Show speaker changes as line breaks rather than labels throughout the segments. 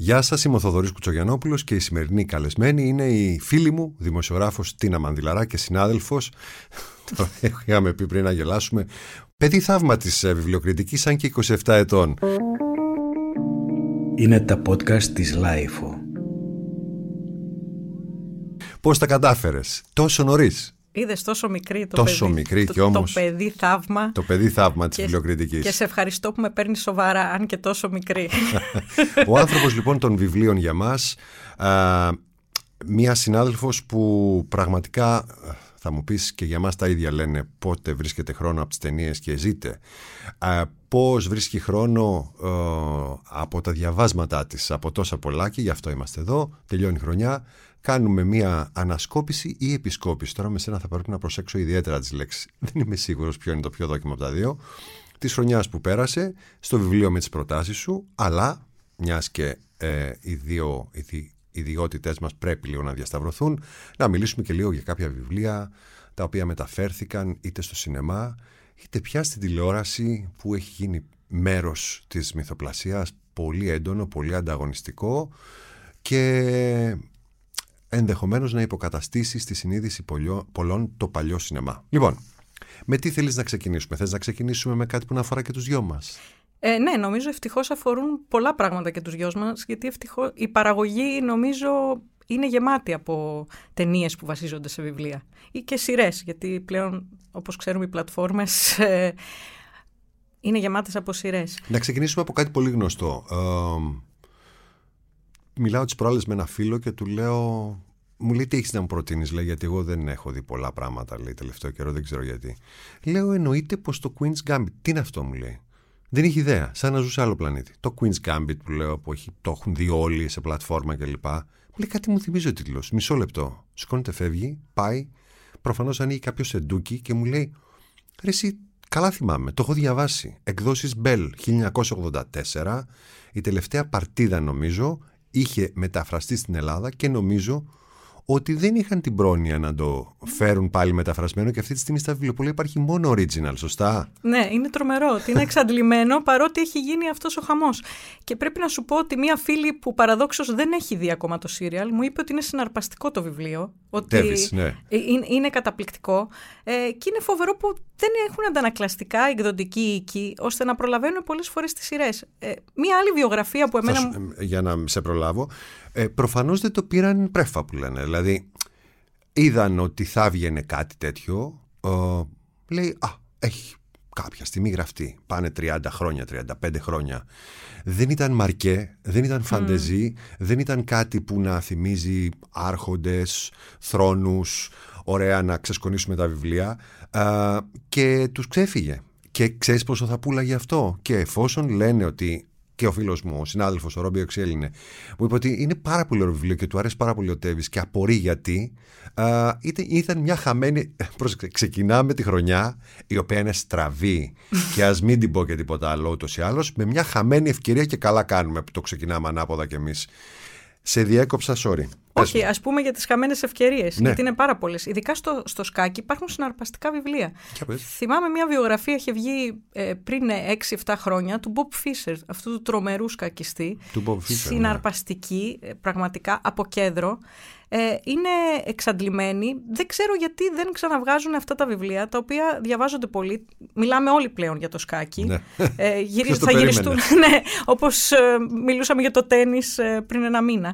Γεια σας, είμαι ο Θοδωρής Κουτσογιαννόπουλος και η σημερινή καλεσμένη είναι η φίλη μου, δημοσιογράφος Τίνα Μανδυλαρά και συνάδελφος. Το είχαμε πει πριν να γελάσουμε. Παιδί θαύμα της βιβλιοκριτικής, αν και 27 ετών.
Είναι τα podcast της Λάιφο.
Πώς τα κατάφερες τόσο νωρίς?
Είδες τόσο μικρή το
τόσο
παιδί.
Μικρή και όμως.
Το παιδί θαύμα.
Το παιδί θαύμα της βιβλιοκριτικής.
Και σε ευχαριστώ που με παίρνεις σοβαρά, αν και τόσο μικρή.
Ο άνθρωπος λοιπόν των βιβλίων για μας, μία συνάδελφος που πραγματικά θα μου πεις και για μας τα ίδια λένε πότε βρίσκεται χρόνο από τις ταινίες και ζείτε. Πώς βρίσκει χρόνο από τα διαβάσματά της, από τόσα πολλά, και γι' αυτό είμαστε εδώ. Τελειώνει η χρονιά. Κάνουμε μία ανασκόπηση ή επισκόπηση. Τώρα με σένα θα πρέπει να προσέξω ιδιαίτερα τις λέξεις. Δεν είμαι σίγουρος ποιο είναι το πιο δόκιμο από τα δύο. Της χρονιάς που πέρασε, στο βιβλίο με τις προτάσεις σου, αλλά μιας και οι δύο ιδιότητες μας πρέπει λίγο να διασταυρωθούν, να μιλήσουμε και λίγο για κάποια βιβλία τα οποία μεταφέρθηκαν είτε στο σινεμά είτε πια στην τηλεόραση, που έχει γίνει μέρος της μυθοπλασίας, πολύ έντονο, πολύ ανταγωνιστικό και ενδεχομένως να υποκαταστήσει στη συνείδηση πολλών το παλιό σινεμά. Λοιπόν, με τι θέλεις να ξεκινήσουμε? Θες να ξεκινήσουμε με κάτι που να αφορά και τους δυο μας?
Ναι, νομίζω ευτυχώς αφορούν πολλά πράγματα και τους δυο μας, γιατί ευτυχώς η παραγωγή νομίζω είναι γεμάτη από ταινίες που βασίζονται σε βιβλία ή και σειρές, γιατί πλέον, όπως ξέρουμε, οι πλατφόρμες είναι γεμάτες από σειρές.
Να ξεκινήσουμε από κάτι πολύ γνωστό. Μιλάω τις προάλλες με ένα φίλο και του λέω, μου λέει, τι έχεις να μου προτείνεις? Λέει, γιατί εγώ δεν έχω δει πολλά πράγματα, λέει, τελευταίο καιρό, δεν ξέρω γιατί. Λέω, εννοείται πως το Queen's Gambit. Τι είναι αυτό? Μου λέει. Δεν έχει ιδέα, σαν να ζούσε σε άλλο πλανήτη. Το Queen's Gambit που λέω, που το έχουν δει όλοι σε πλατφόρμα κλπ. Μου λέει, κάτι μου θυμίζει ο τίτλος. Μισό λεπτό. Σηκώνεται, φεύγει, πάει. Προφανώς ανοίγει κάποιο σεντούκι και μου λέει, ρε εσύ, καλά θυμάμαι, το έχω διαβάσει. Εκδόσεις Bell 1984. Η τελευταία παρτίδα, νομίζω, είχε μεταφραστεί στην Ελλάδα και νομίζω ότι δεν είχαν την πρόνοια να το φέρουν πάλι μεταφρασμένο, και αυτή τη στιγμή στα βιβλιοπωλεία υπάρχει μόνο original, σωστά?
Ναι, είναι τρομερό ότι είναι εξαντλημένο, παρότι έχει γίνει αυτός ο χαμός. Και πρέπει να σου πω ότι μία φίλη που παραδόξως δεν έχει δει ακόμα το σύριαλ μου είπε ότι είναι συναρπαστικό το βιβλίο, ότι
ναι.
Είναι καταπληκτικό, και είναι φοβερό που δεν έχουν αντανακλαστικά εκδοτική οίκη ώστε να προλαβαίνουν πολλές φορές τις σειρές. Μία άλλη βιογραφία που εμένα...
Για να σε προλάβω, προφανώς δεν το πήραν πρέφα που λένε. Δηλαδή, είδαν ότι θα βγαινε κάτι τέτοιο, λέει, έχει κάποια στιγμή γραφτεί. Πάνε 30 χρόνια, 35 χρόνια. Δεν ήταν μαρκέ, δεν ήταν φαντεζή, δεν ήταν κάτι που να θυμίζει άρχοντες, θρόνους, ωραία να ξεσκονίσουμε τα βιβλία, και τους ξέφυγε. Και ξέρεις πόσο θα πούλαγε αυτό? Και εφόσον λένε ότι, και ο φίλος μου, ο συνάδελφος, ο Ρόμπι Οξέλινε, μου είπε ότι είναι πάρα πολύ ωραίο βιβλίο και του αρέσει πάρα πολύ ο Τέβης και απορεί γιατί, ήταν μια χαμένη... Ξεκινάμε τη χρονιά, η οποία είναι στραβή και ας μην την πω και τίποτα άλλο ούτως ή άλλως, με μια χαμένη ευκαιρία, και καλά κάνουμε που το ξεκινάμε ανάποδα κι εμείς. Σε διέκοψα, sorry.
Όχι, ας πούμε για τις χαμένες ευκαιρίες,
ναι.
γιατί είναι πάρα πολλές. Ειδικά στο σκάκι υπάρχουν συναρπαστικά βιβλία. Θυμάμαι μια βιογραφία, είχε βγει πριν 6-7 χρόνια, του Bob Fischer, αυτού του τρομερού σκακιστή. Συναρπαστική, πραγματικά, από κέντρο. Είναι εξαντλημένη. Δεν ξέρω γιατί δεν ξαναβγάζουν αυτά τα βιβλία, τα οποία διαβάζονται πολύ. Μιλάμε όλοι πλέον για το σκάκι.
Ναι.
Θα γυριστούν, ναι, όπως μιλούσαμε για το τένις πριν ένα μήνα.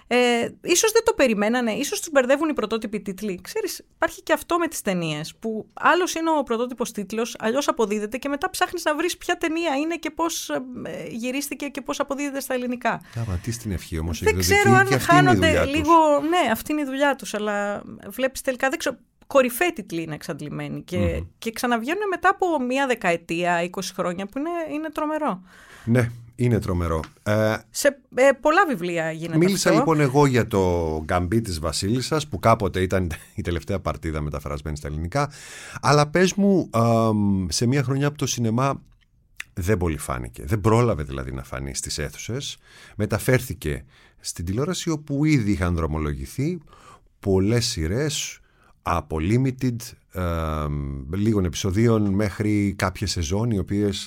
Ίσως δεν το περιμένανε, ίσως τους μπερδεύουν οι πρωτότυποι τίτλοι. Ξέρεις, υπάρχει και αυτό με τις ταινίες, που άλλος είναι ο πρωτότυπος τίτλος, αλλιώς αποδίδεται, και μετά ψάχνεις να βρεις ποια ταινία είναι και πώς γυρίστηκε και πώς αποδίδεται στα ελληνικά.
Τι στην ευχή όμως.
Δεν ξέρω αν χάνονται λίγο. Ναι, αυτή είναι η δουλειά τους, αλλά βλέπεις τελικά, δεν ξέρω. Κορυφαίοι τίτλοι είναι εξαντλημένοι και ξαναβγαίνουν μετά από μία δεκαετία, 20 χρόνια, που είναι τρομερό.
Ναι, είναι τρομερό.
Σε πολλά βιβλία γίνεται
μίλησα
αυτό.
Λοιπόν εγώ για το Γκαμπί της Βασίλισσας, που κάποτε ήταν η τελευταία παρτίδα μεταφρασμένη στα ελληνικά, αλλά πες μου, σε μια χρονιά από το σινεμά δεν πολύ φάνηκε. Δεν πρόλαβε δηλαδή να φανεί στις αίθουσες. Μεταφέρθηκε στην τηλεόραση, όπου ήδη είχαν δρομολογηθεί πολλές σειρές, από limited λίγων επεισοδίων μέχρι κάποιες σεζόν, οι οποίες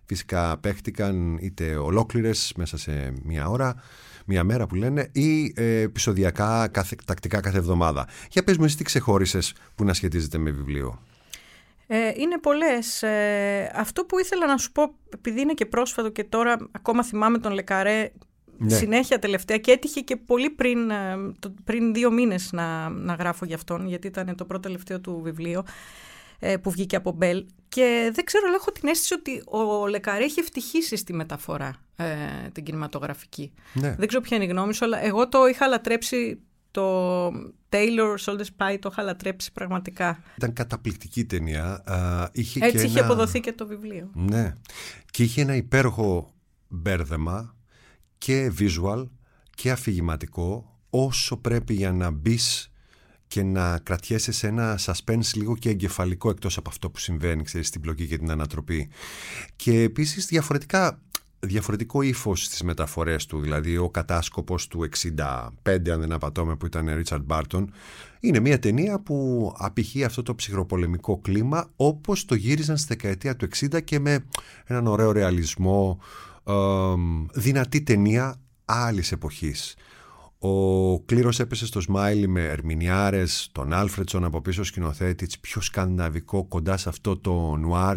Φυσικά παίχτηκαν είτε ολόκληρες μέσα σε μία μέρα που λένε, ή επεισοδιακά, τακτικά κάθε εβδομάδα. Για πες μου εσύ τι ξεχώρισες που να σχετίζεται με βιβλίο.
Είναι πολλές. Αυτό που ήθελα να σου πω, επειδή είναι και πρόσφατο και τώρα ακόμα θυμάμαι τον Λεκαρέ, ναι, συνέχεια τελευταία, και έτυχε και πολύ πριν 2 μήνες να γράφω για αυτόν, γιατί ήταν το πρώτο τελευταίο του βιβλίο που βγήκε από Μπέλ, και δεν ξέρω, αλλά έχω την αίσθηση ότι ο Λεκαρέ έχει ευτυχήσει στη μεταφορά την κινηματογραφική. Ναι. Δεν ξέρω ποια είναι η γνώμη σου, αλλά εγώ το είχα λατρέψει. Το Taylor Soldier Spy το είχα λατρέψει πραγματικά.
Ήταν καταπληκτική ταινία.
Έτσι είχε αποδοθεί και το βιβλίο.
Ναι. Και είχε ένα υπέροχο μπέρδεμα και visual και αφηγηματικό, όσο πρέπει για να μπεις και να κρατιέσαι σε ένα suspense λίγο και εγκεφαλικό, εκτός από αυτό που συμβαίνει, ξέρεις, στην πλοκή και την ανατροπή. Και επίσης διαφορετικό ύφος στις μεταφορές του, δηλαδή ο κατάσκοπος του 65, αν δεν απατώμε, που ήταν Ρίτσαρντ Μπάρτον, είναι μια ταινία που απηχεί αυτό το ψυχροπολεμικό κλίμα όπως το γύριζαν στη δεκαετία του 60 και με έναν ωραίο ρεαλισμό, δυνατή ταινία άλλης εποχής. Ο κλήρος έπεσε στο Σμάιλι με ερμηνιάρες, τον Άλφρετσον από πίσω σκηνοθέτη, πιο σκανδιναβικό, κοντά σε αυτό το νουάρ.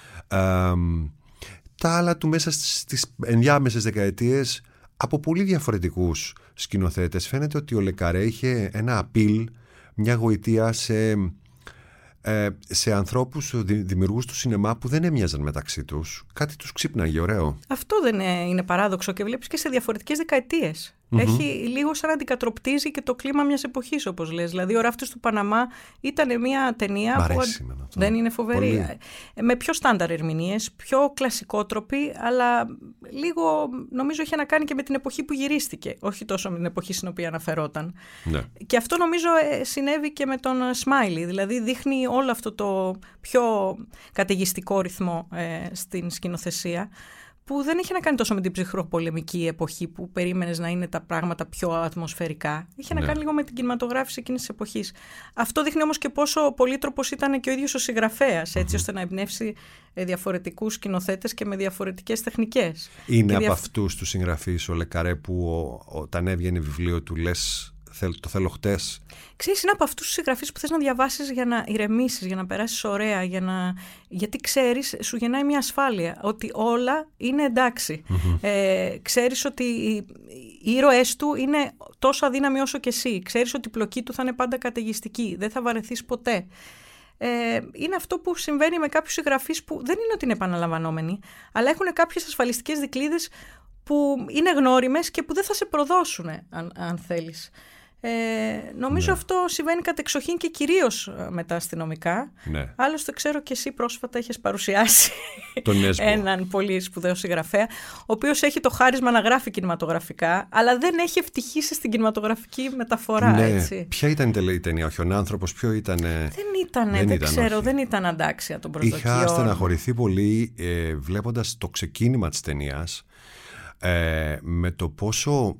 Τα άλλα του μέσα στις ενδιάμεσες δεκαετίες από πολύ διαφορετικούς σκηνοθέτες. Φαίνεται ότι ο Λεκαρέ είχε ένα απειλ, μια γοητεία σε ανθρώπους, δημιουργούς του σινεμά, που δεν έμοιαζαν μεταξύ τους. Κάτι τους ξύπναγε ωραίο.
Αυτό δεν είναι παράδοξο, και βλέπεις και σε διαφορετικές δεκαετίες. Έχει λίγο σαν να αντικατροπτίζει και το κλίμα μιας εποχής, όπως λες. Δηλαδή, ο Ράφτης του Παναμά ήταν μια ταινία που δεν είναι φοβερή. Πολύ. Με πιο στάνταρ ερμηνείες, πιο κλασικότροπη, αλλά λίγο νομίζω είχε να κάνει και με την εποχή που γυρίστηκε. Όχι τόσο με την εποχή στην οποία αναφερόταν. Ναι. Και αυτό νομίζω συνέβη και με τον Σμάιλι. Δηλαδή, δείχνει όλο αυτό το πιο καταιγιστικό ρυθμό στην σκηνοθεσία, που δεν είχε να κάνει τόσο με την ψυχροπολεμική εποχή που περίμενες να είναι τα πράγματα πιο ατμοσφαιρικά. Είχε να κάνει λίγο με την κινηματογράφηση εκείνης της εποχής. Αυτό δείχνει όμως και πόσο πολύτροπος ήταν και ο ίδιος ο συγγραφέας, έτσι ώστε να εμπνεύσει διαφορετικούς σκηνοθέτες και με διαφορετικές τεχνικές.
Είναι από αυτούς τους συγγραφείς ο Λεκαρέ που όταν έβγαινε βιβλίο του λες το θέλω χτες?
Ξέρεις, είναι από αυτούς τους συγγραφείς που θες να διαβάσεις για να ηρεμήσεις, για να περάσεις ωραία, γιατί ξέρεις, σου γεννάει μια ασφάλεια ότι όλα είναι εντάξει. Ξέρεις ότι οι ήρωές του είναι τόσο αδύναμοι όσο και εσύ. Ξέρεις ότι η πλοκή του θα είναι πάντα καταιγιστική, δεν θα βαρεθείς ποτέ. Είναι αυτό που συμβαίνει με κάποιους συγγραφείς που δεν είναι ότι είναι επαναλαμβανόμενοι, αλλά έχουν κάποιες ασφαλιστικές δικλείδες που είναι γνώριμες και που δεν θα σε προδώσουν αν θέλεις. Νομίζω αυτό συμβαίνει κατεξοχήν και κυρίως με τα αστυνομικά. Ναι. Άλλωστε ξέρω και εσύ πρόσφατα έχεις παρουσιάσει έναν πολύ σπουδαίο συγγραφέα, ο οποίος έχει το χάρισμα να γράφει κινηματογραφικά, αλλά δεν έχει ευτυχήσει στην κινηματογραφική μεταφορά. Ναι. Έτσι.
Ποια ήταν η ταινία, ο Χιονάνθρωπος, ποιο ήταν?
Δεν ήταν αντάξια των προσδοκιών.
Είχα στεναχωρηθεί πολύ βλέποντας το ξεκίνημα της ταινίας, με το πόσο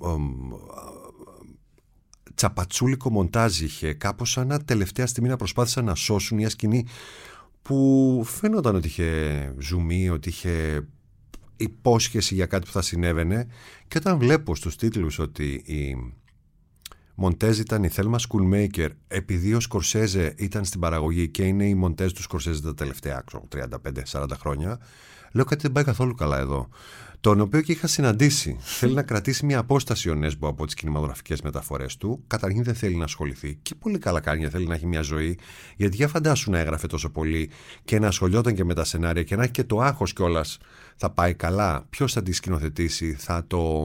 τσαπατσούλικο μοντάζ είχε, κάπως σαν να τελευταία στιγμή να προσπάθησαν να σώσουν μια σκηνή που φαίνονταν ότι είχε ζουμί, ότι είχε υπόσχεση για κάτι που θα συνέβαινε, και όταν βλέπω στους τίτλους ότι η μοντέζ ήταν η Θέλμα Σκουλμέικερ, επειδή ο Σκορσέζε ήταν στην παραγωγή και είναι η μοντέζ του Σκορσέζε τα τελευταία 35-40 χρόνια, λέω κάτι δεν πάει καθόλου καλά εδώ. Τον οποίο και είχα συναντήσει. Θέλει να κρατήσει μια απόσταση ο Νέσμπο από τις κινηματογραφικές μεταφορές του. Καταρχήν δεν θέλει να ασχοληθεί. Και πολύ καλά κάνει, θέλει να έχει μια ζωή. Γιατί για φαντάσου να έγραφε τόσο πολύ και να ασχολιόταν και με τα σενάρια και να έχει και το άγχος κιόλας. Θα πάει καλά? Ποιος θα τη σκηνοθετήσει? Θα το.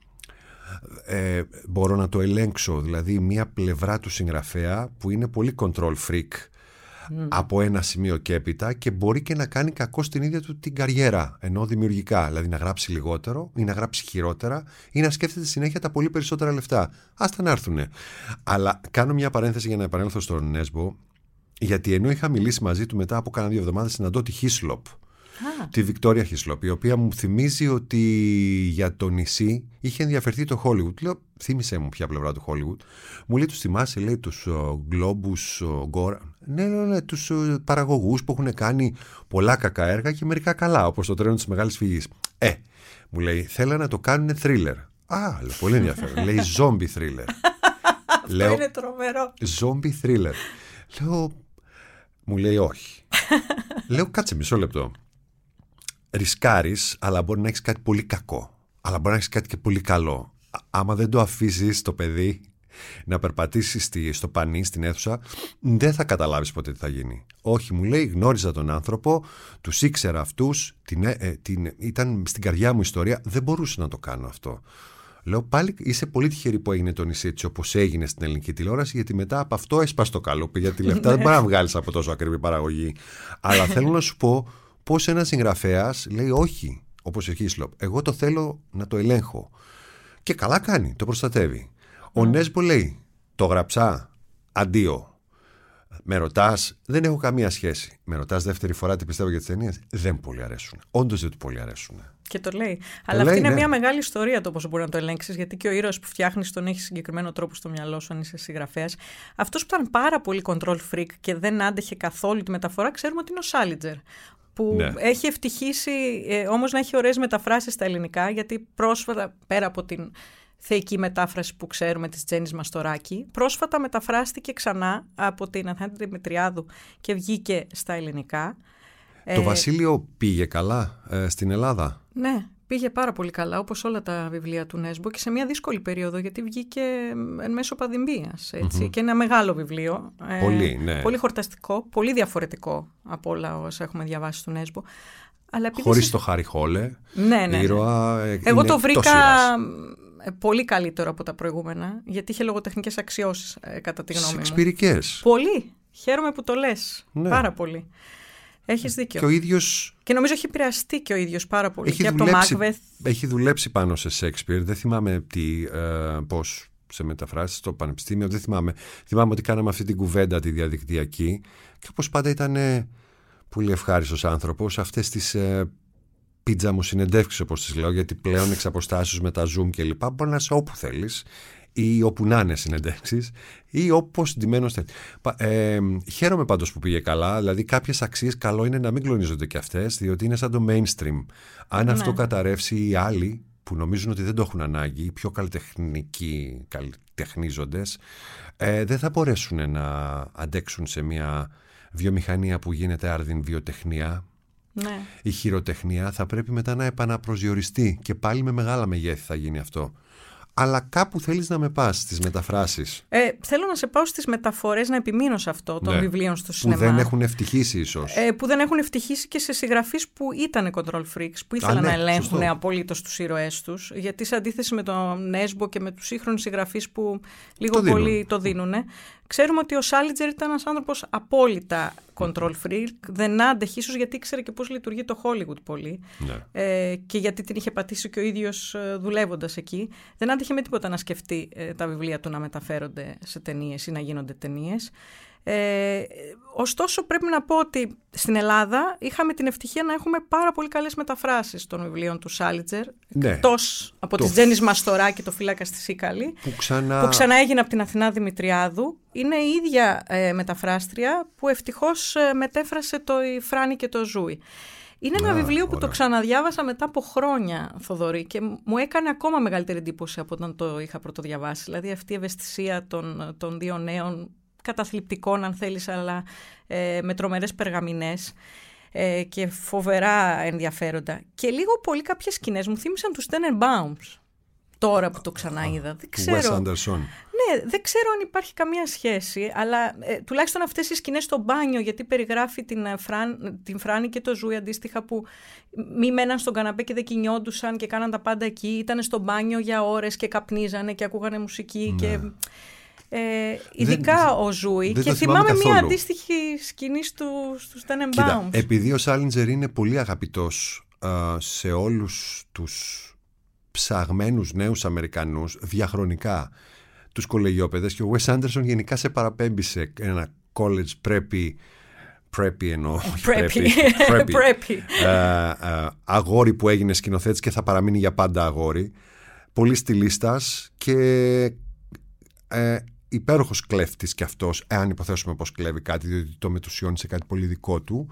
Μπορώ να το ελέγξω. Δηλαδή, μια πλευρά του συγγραφέα που είναι πολύ control freak. Από ένα σημείο και έπειτα, και μπορεί και να κάνει κακό στην ίδια του την καριέρα, ενώ δημιουργικά, δηλαδή να γράψει λιγότερο ή να γράψει χειρότερα ή να σκέφτεται συνέχεια τα πολύ περισσότερα λεφτά. Άστα να έρθουνε. Αλλά κάνω μια παρένθεση για να επανέλθω στον Νέσμπο, γιατί ενώ είχα μιλήσει μαζί του μετά από κάνα 2 εβδομάδες, συναντώ τη Χίσλοπ, Τη Βικτόρια Χισλόπ, η οποία μου θυμίζει ότι για το νησί είχε ενδιαφερθεί το Hollywood. Λέω, θύμισε μου ποια πλευρά του Hollywood. Μου λέει, τους θυμάσαι, λέει, τους Globus Gora. Ναι, τους παραγωγούς που έχουν κάνει πολλά κακά έργα και μερικά καλά, όπως το Τρένο της Μεγάλης Φυγής. Μου λέει, θέλανε να το κάνουν thriller. Λέω, πολύ ενδιαφέρον. Λέει, zombie thriller.
Αυτό είναι τρομερό.
Zombie thriller. Λέω, μου λέει όχι. Λέω, κάτσε μισό λεπτό. Ρισκάρεις, αλλά μπορεί να έχεις κάτι πολύ κακό. Αλλά μπορεί να έχεις κάτι και πολύ καλό. Άμα δεν το αφήσεις το παιδί να περπατήσει στο πανί, στην αίθουσα, δεν θα καταλάβεις ποτέ τι θα γίνει. Όχι, μου λέει, γνώριζα τον άνθρωπο, τους ήξερα αυτούς, ήταν στην καρδιά μου ιστορία, δεν μπορούσα να το κάνω αυτό. Λέω, πάλι είσαι πολύ τυχερή που έγινε το νησί έτσι όπως έγινε στην ελληνική τηλεόραση, γιατί μετά από αυτό έσπασε το καλούπι, γιατί λεφτά δεν μπορεί να βγάλεις από τόσο ακριβή παραγωγή. Αλλά θέλω να σου πω πώς ένας συγγραφέας λέει όχι, όπως ο Χίσλοπ. Εγώ το θέλω να το ελέγχω. Και καλά κάνει, το προστατεύει. Ο Νέσμπο λέει, το γραψά, αντίο. Με ρωτάς, δεν έχω καμία σχέση. Με ρωτάς δεύτερη φορά τι πιστεύω για τις ταινίες. Δεν πολύ αρέσουν. Όντως δεν του πολύ αρέσουν.
Και το λέει. Αλλά αυτή είναι μια μεγάλη ιστορία το πώς μπορεί να το ελέγξεις, γιατί και ο ήρωας που φτιάχνεις τον έχει συγκεκριμένο τρόπο στο μυαλό σου, αν είσαι συγγραφέας. Αυτός που ήταν πάρα πολύ control freak και δεν άντεχε καθόλου τη μεταφορά, ξέρουμε ότι είναι ο Σάλιτζερ. Που έχει ευτυχήσει όμως να έχει ωραίες μεταφράσεις στα ελληνικά, γιατί πρόσφατα, πέρα από την θεϊκή μετάφραση που ξέρουμε της Τζέννης Μαστοράκη, πρόσφατα μεταφράστηκε ξανά από την Αθάντη Δημητριάδου και βγήκε στα ελληνικά.
Το Βασίλειο πήγε καλά στην Ελλάδα?
Ναι, πήγε πάρα πολύ καλά, όπως όλα τα βιβλία του Νέσμπο, και σε μια δύσκολη περίοδο, γιατί βγήκε εν μέσω πανδημίας, έτσι, και ένα μεγάλο βιβλίο, πολύ χορταστικό, πολύ διαφορετικό από όλα όσα έχουμε διαβάσει του Νέσμπο.
Χωρίς το Χάρι Χόλε, ήρωα.
Εγώ το βρήκα πολύ καλύτερο από τα προηγούμενα, γιατί είχε λογοτεχνικές αξιώσεις, κατά τη γνώμη μου.
Σεξπιρικές.
Πολύ. Χαίρομαι που το λες. Πάρα πολύ. Έχεις δίκιο.
Και ο ίδιος...
Και νομίζω έχει επηρεαστεί και ο ίδιος πάρα πολύ. Και από το Μάκβεθ.
Έχει δουλέψει πάνω σε Σέξπιρ. Δεν θυμάμαι πώς σε μεταφράσεις στο πανεπιστήμιο. Δεν θυμάμαι. Θυμάμαι ότι κάναμε αυτή την κουβέντα τη διαδικτυακή. Και όπως πάντα ήταν πολύ ευχάριστος άνθρωπος. Αυτές τις πίτζα μου συνεντεύξεις, όπως τις λέω, γιατί πλέον εξ αποστάσεως με τα Zoom και λοιπά μπορεί να είσαι όπου θέλεις ή όπου να είναι συνεντεύξεις ή όπως ντυμένος θέλεις. Χαίρομαι πάντως που πήγε καλά. Δηλαδή κάποιες αξίες καλό είναι να μην κλονίζονται και αυτές, διότι είναι σαν το mainstream. Αν αυτό καταρρεύσει, οι άλλοι που νομίζουν ότι δεν το έχουν ανάγκη, οι πιο καλλιτεχνικοί καλλιτεχνίζοντες, δεν θα μπορέσουν να αντέξουν σε μια βιομηχανία που γίνεται άρδιν βιοτεχνία.
Ναι.
Η χειροτεχνία θα πρέπει μετά να επαναπροσδιοριστεί και πάλι με μεγάλα μεγέθη θα γίνει αυτό. Αλλά κάπου θέλεις να με πας στις μεταφράσεις.
Θέλω να σε πάω στις μεταφορές, να επιμείνω σε αυτό των βιβλίων στο σινεμά.
Που δεν έχουν ευτυχήσει ίσως.
Που δεν έχουν ευτυχήσει και σε συγγραφείς που ήταν control freaks, που ήθελαν να ελέγχουν απολύτως τους ήρωές τους. Γιατί σε αντίθεση με τον Νέσμπο και με τους σύγχρονους συγγραφείς που λίγο πολύ το δίνουν, ξέρουμε ότι ο Σάλιτζερ ήταν ένας άνθρωπος απόλυτα control freak, δεν άντεχε, ίσως γιατί ήξερε και πώς λειτουργεί το Hollywood πολύ, και γιατί την είχε πατήσει και ο ίδιος δουλεύοντας εκεί. Δεν άντεχε με τίποτα να σκεφτεί τα βιβλία του να μεταφέρονται σε ταινίες ή να γίνονται ταινίες. Ωστόσο πρέπει να πω ότι στην Ελλάδα είχαμε την ευτυχία να έχουμε πάρα πολύ καλές μεταφράσεις των βιβλίων του Σάλιτζερ, εκτός από της Τζέννης Μαστοράκη, το Φύλακα στη Σίκαλη, που ξανά έγινε από την Αθηνά Δημητριάδου. Είναι η ίδια μεταφράστρια που ευτυχώς μετέφρασε το «Η Φράνη και το Ζούι». Είναι ένα βιβλίο που το ξαναδιάβασα μετά από χρόνια, Θοδωρή, και μου έκανε ακόμα μεγαλύτερη εντύπωση από όταν το είχα πρωτοδιαβάσει. Δηλαδή αυτή η ευαισθησία των δύο νέων, καταθλιπτικών αν θέλεις, αλλά με τρομερές περγαμηνές και φοβερά ενδιαφέροντα. Και λίγο πολύ κάποιες σκηνές μου θύμισαν τους Tenenbaums, τώρα που το ξαναείδα. Δεν ξέρω. Ναι, δεν ξέρω αν υπάρχει καμία σχέση, αλλά τουλάχιστον αυτές οι σκηνές στο μπάνιο, γιατί περιγράφει την Φράνη και το Ζούι αντίστοιχα, που μη μέναν στον καναπέ και δεν κινιόντουσαν και κάναν τα πάντα εκεί, ήταν στο μπάνιο για ώρες και καπνίζανε και ακούγανε μουσική και... ειδικά ο Ζούι, και θυμάμαι μια αντίστοιχη σκηνή στους Tenenbaums.
Επειδή ο Σάλιτζερ είναι πολύ αγαπητός σε όλους τους ψαγμένους νέους Αμερικανούς διαχρονικά, τους κολεγιόπαιδες, και ο Wes Anderson γενικά σε παραπέμπει σε ένα college πρέπει preppy εννοώ.
Preppy.
Αγόρι που έγινε σκηνοθέτης και θα παραμείνει για πάντα αγόρι. Πολύ στιλίστας και υπέροχος κλέφτης κι αυτός, εάν υποθέσουμε πως κλέβει κάτι, διότι το μετουσιώνει σε κάτι πολύ δικό του.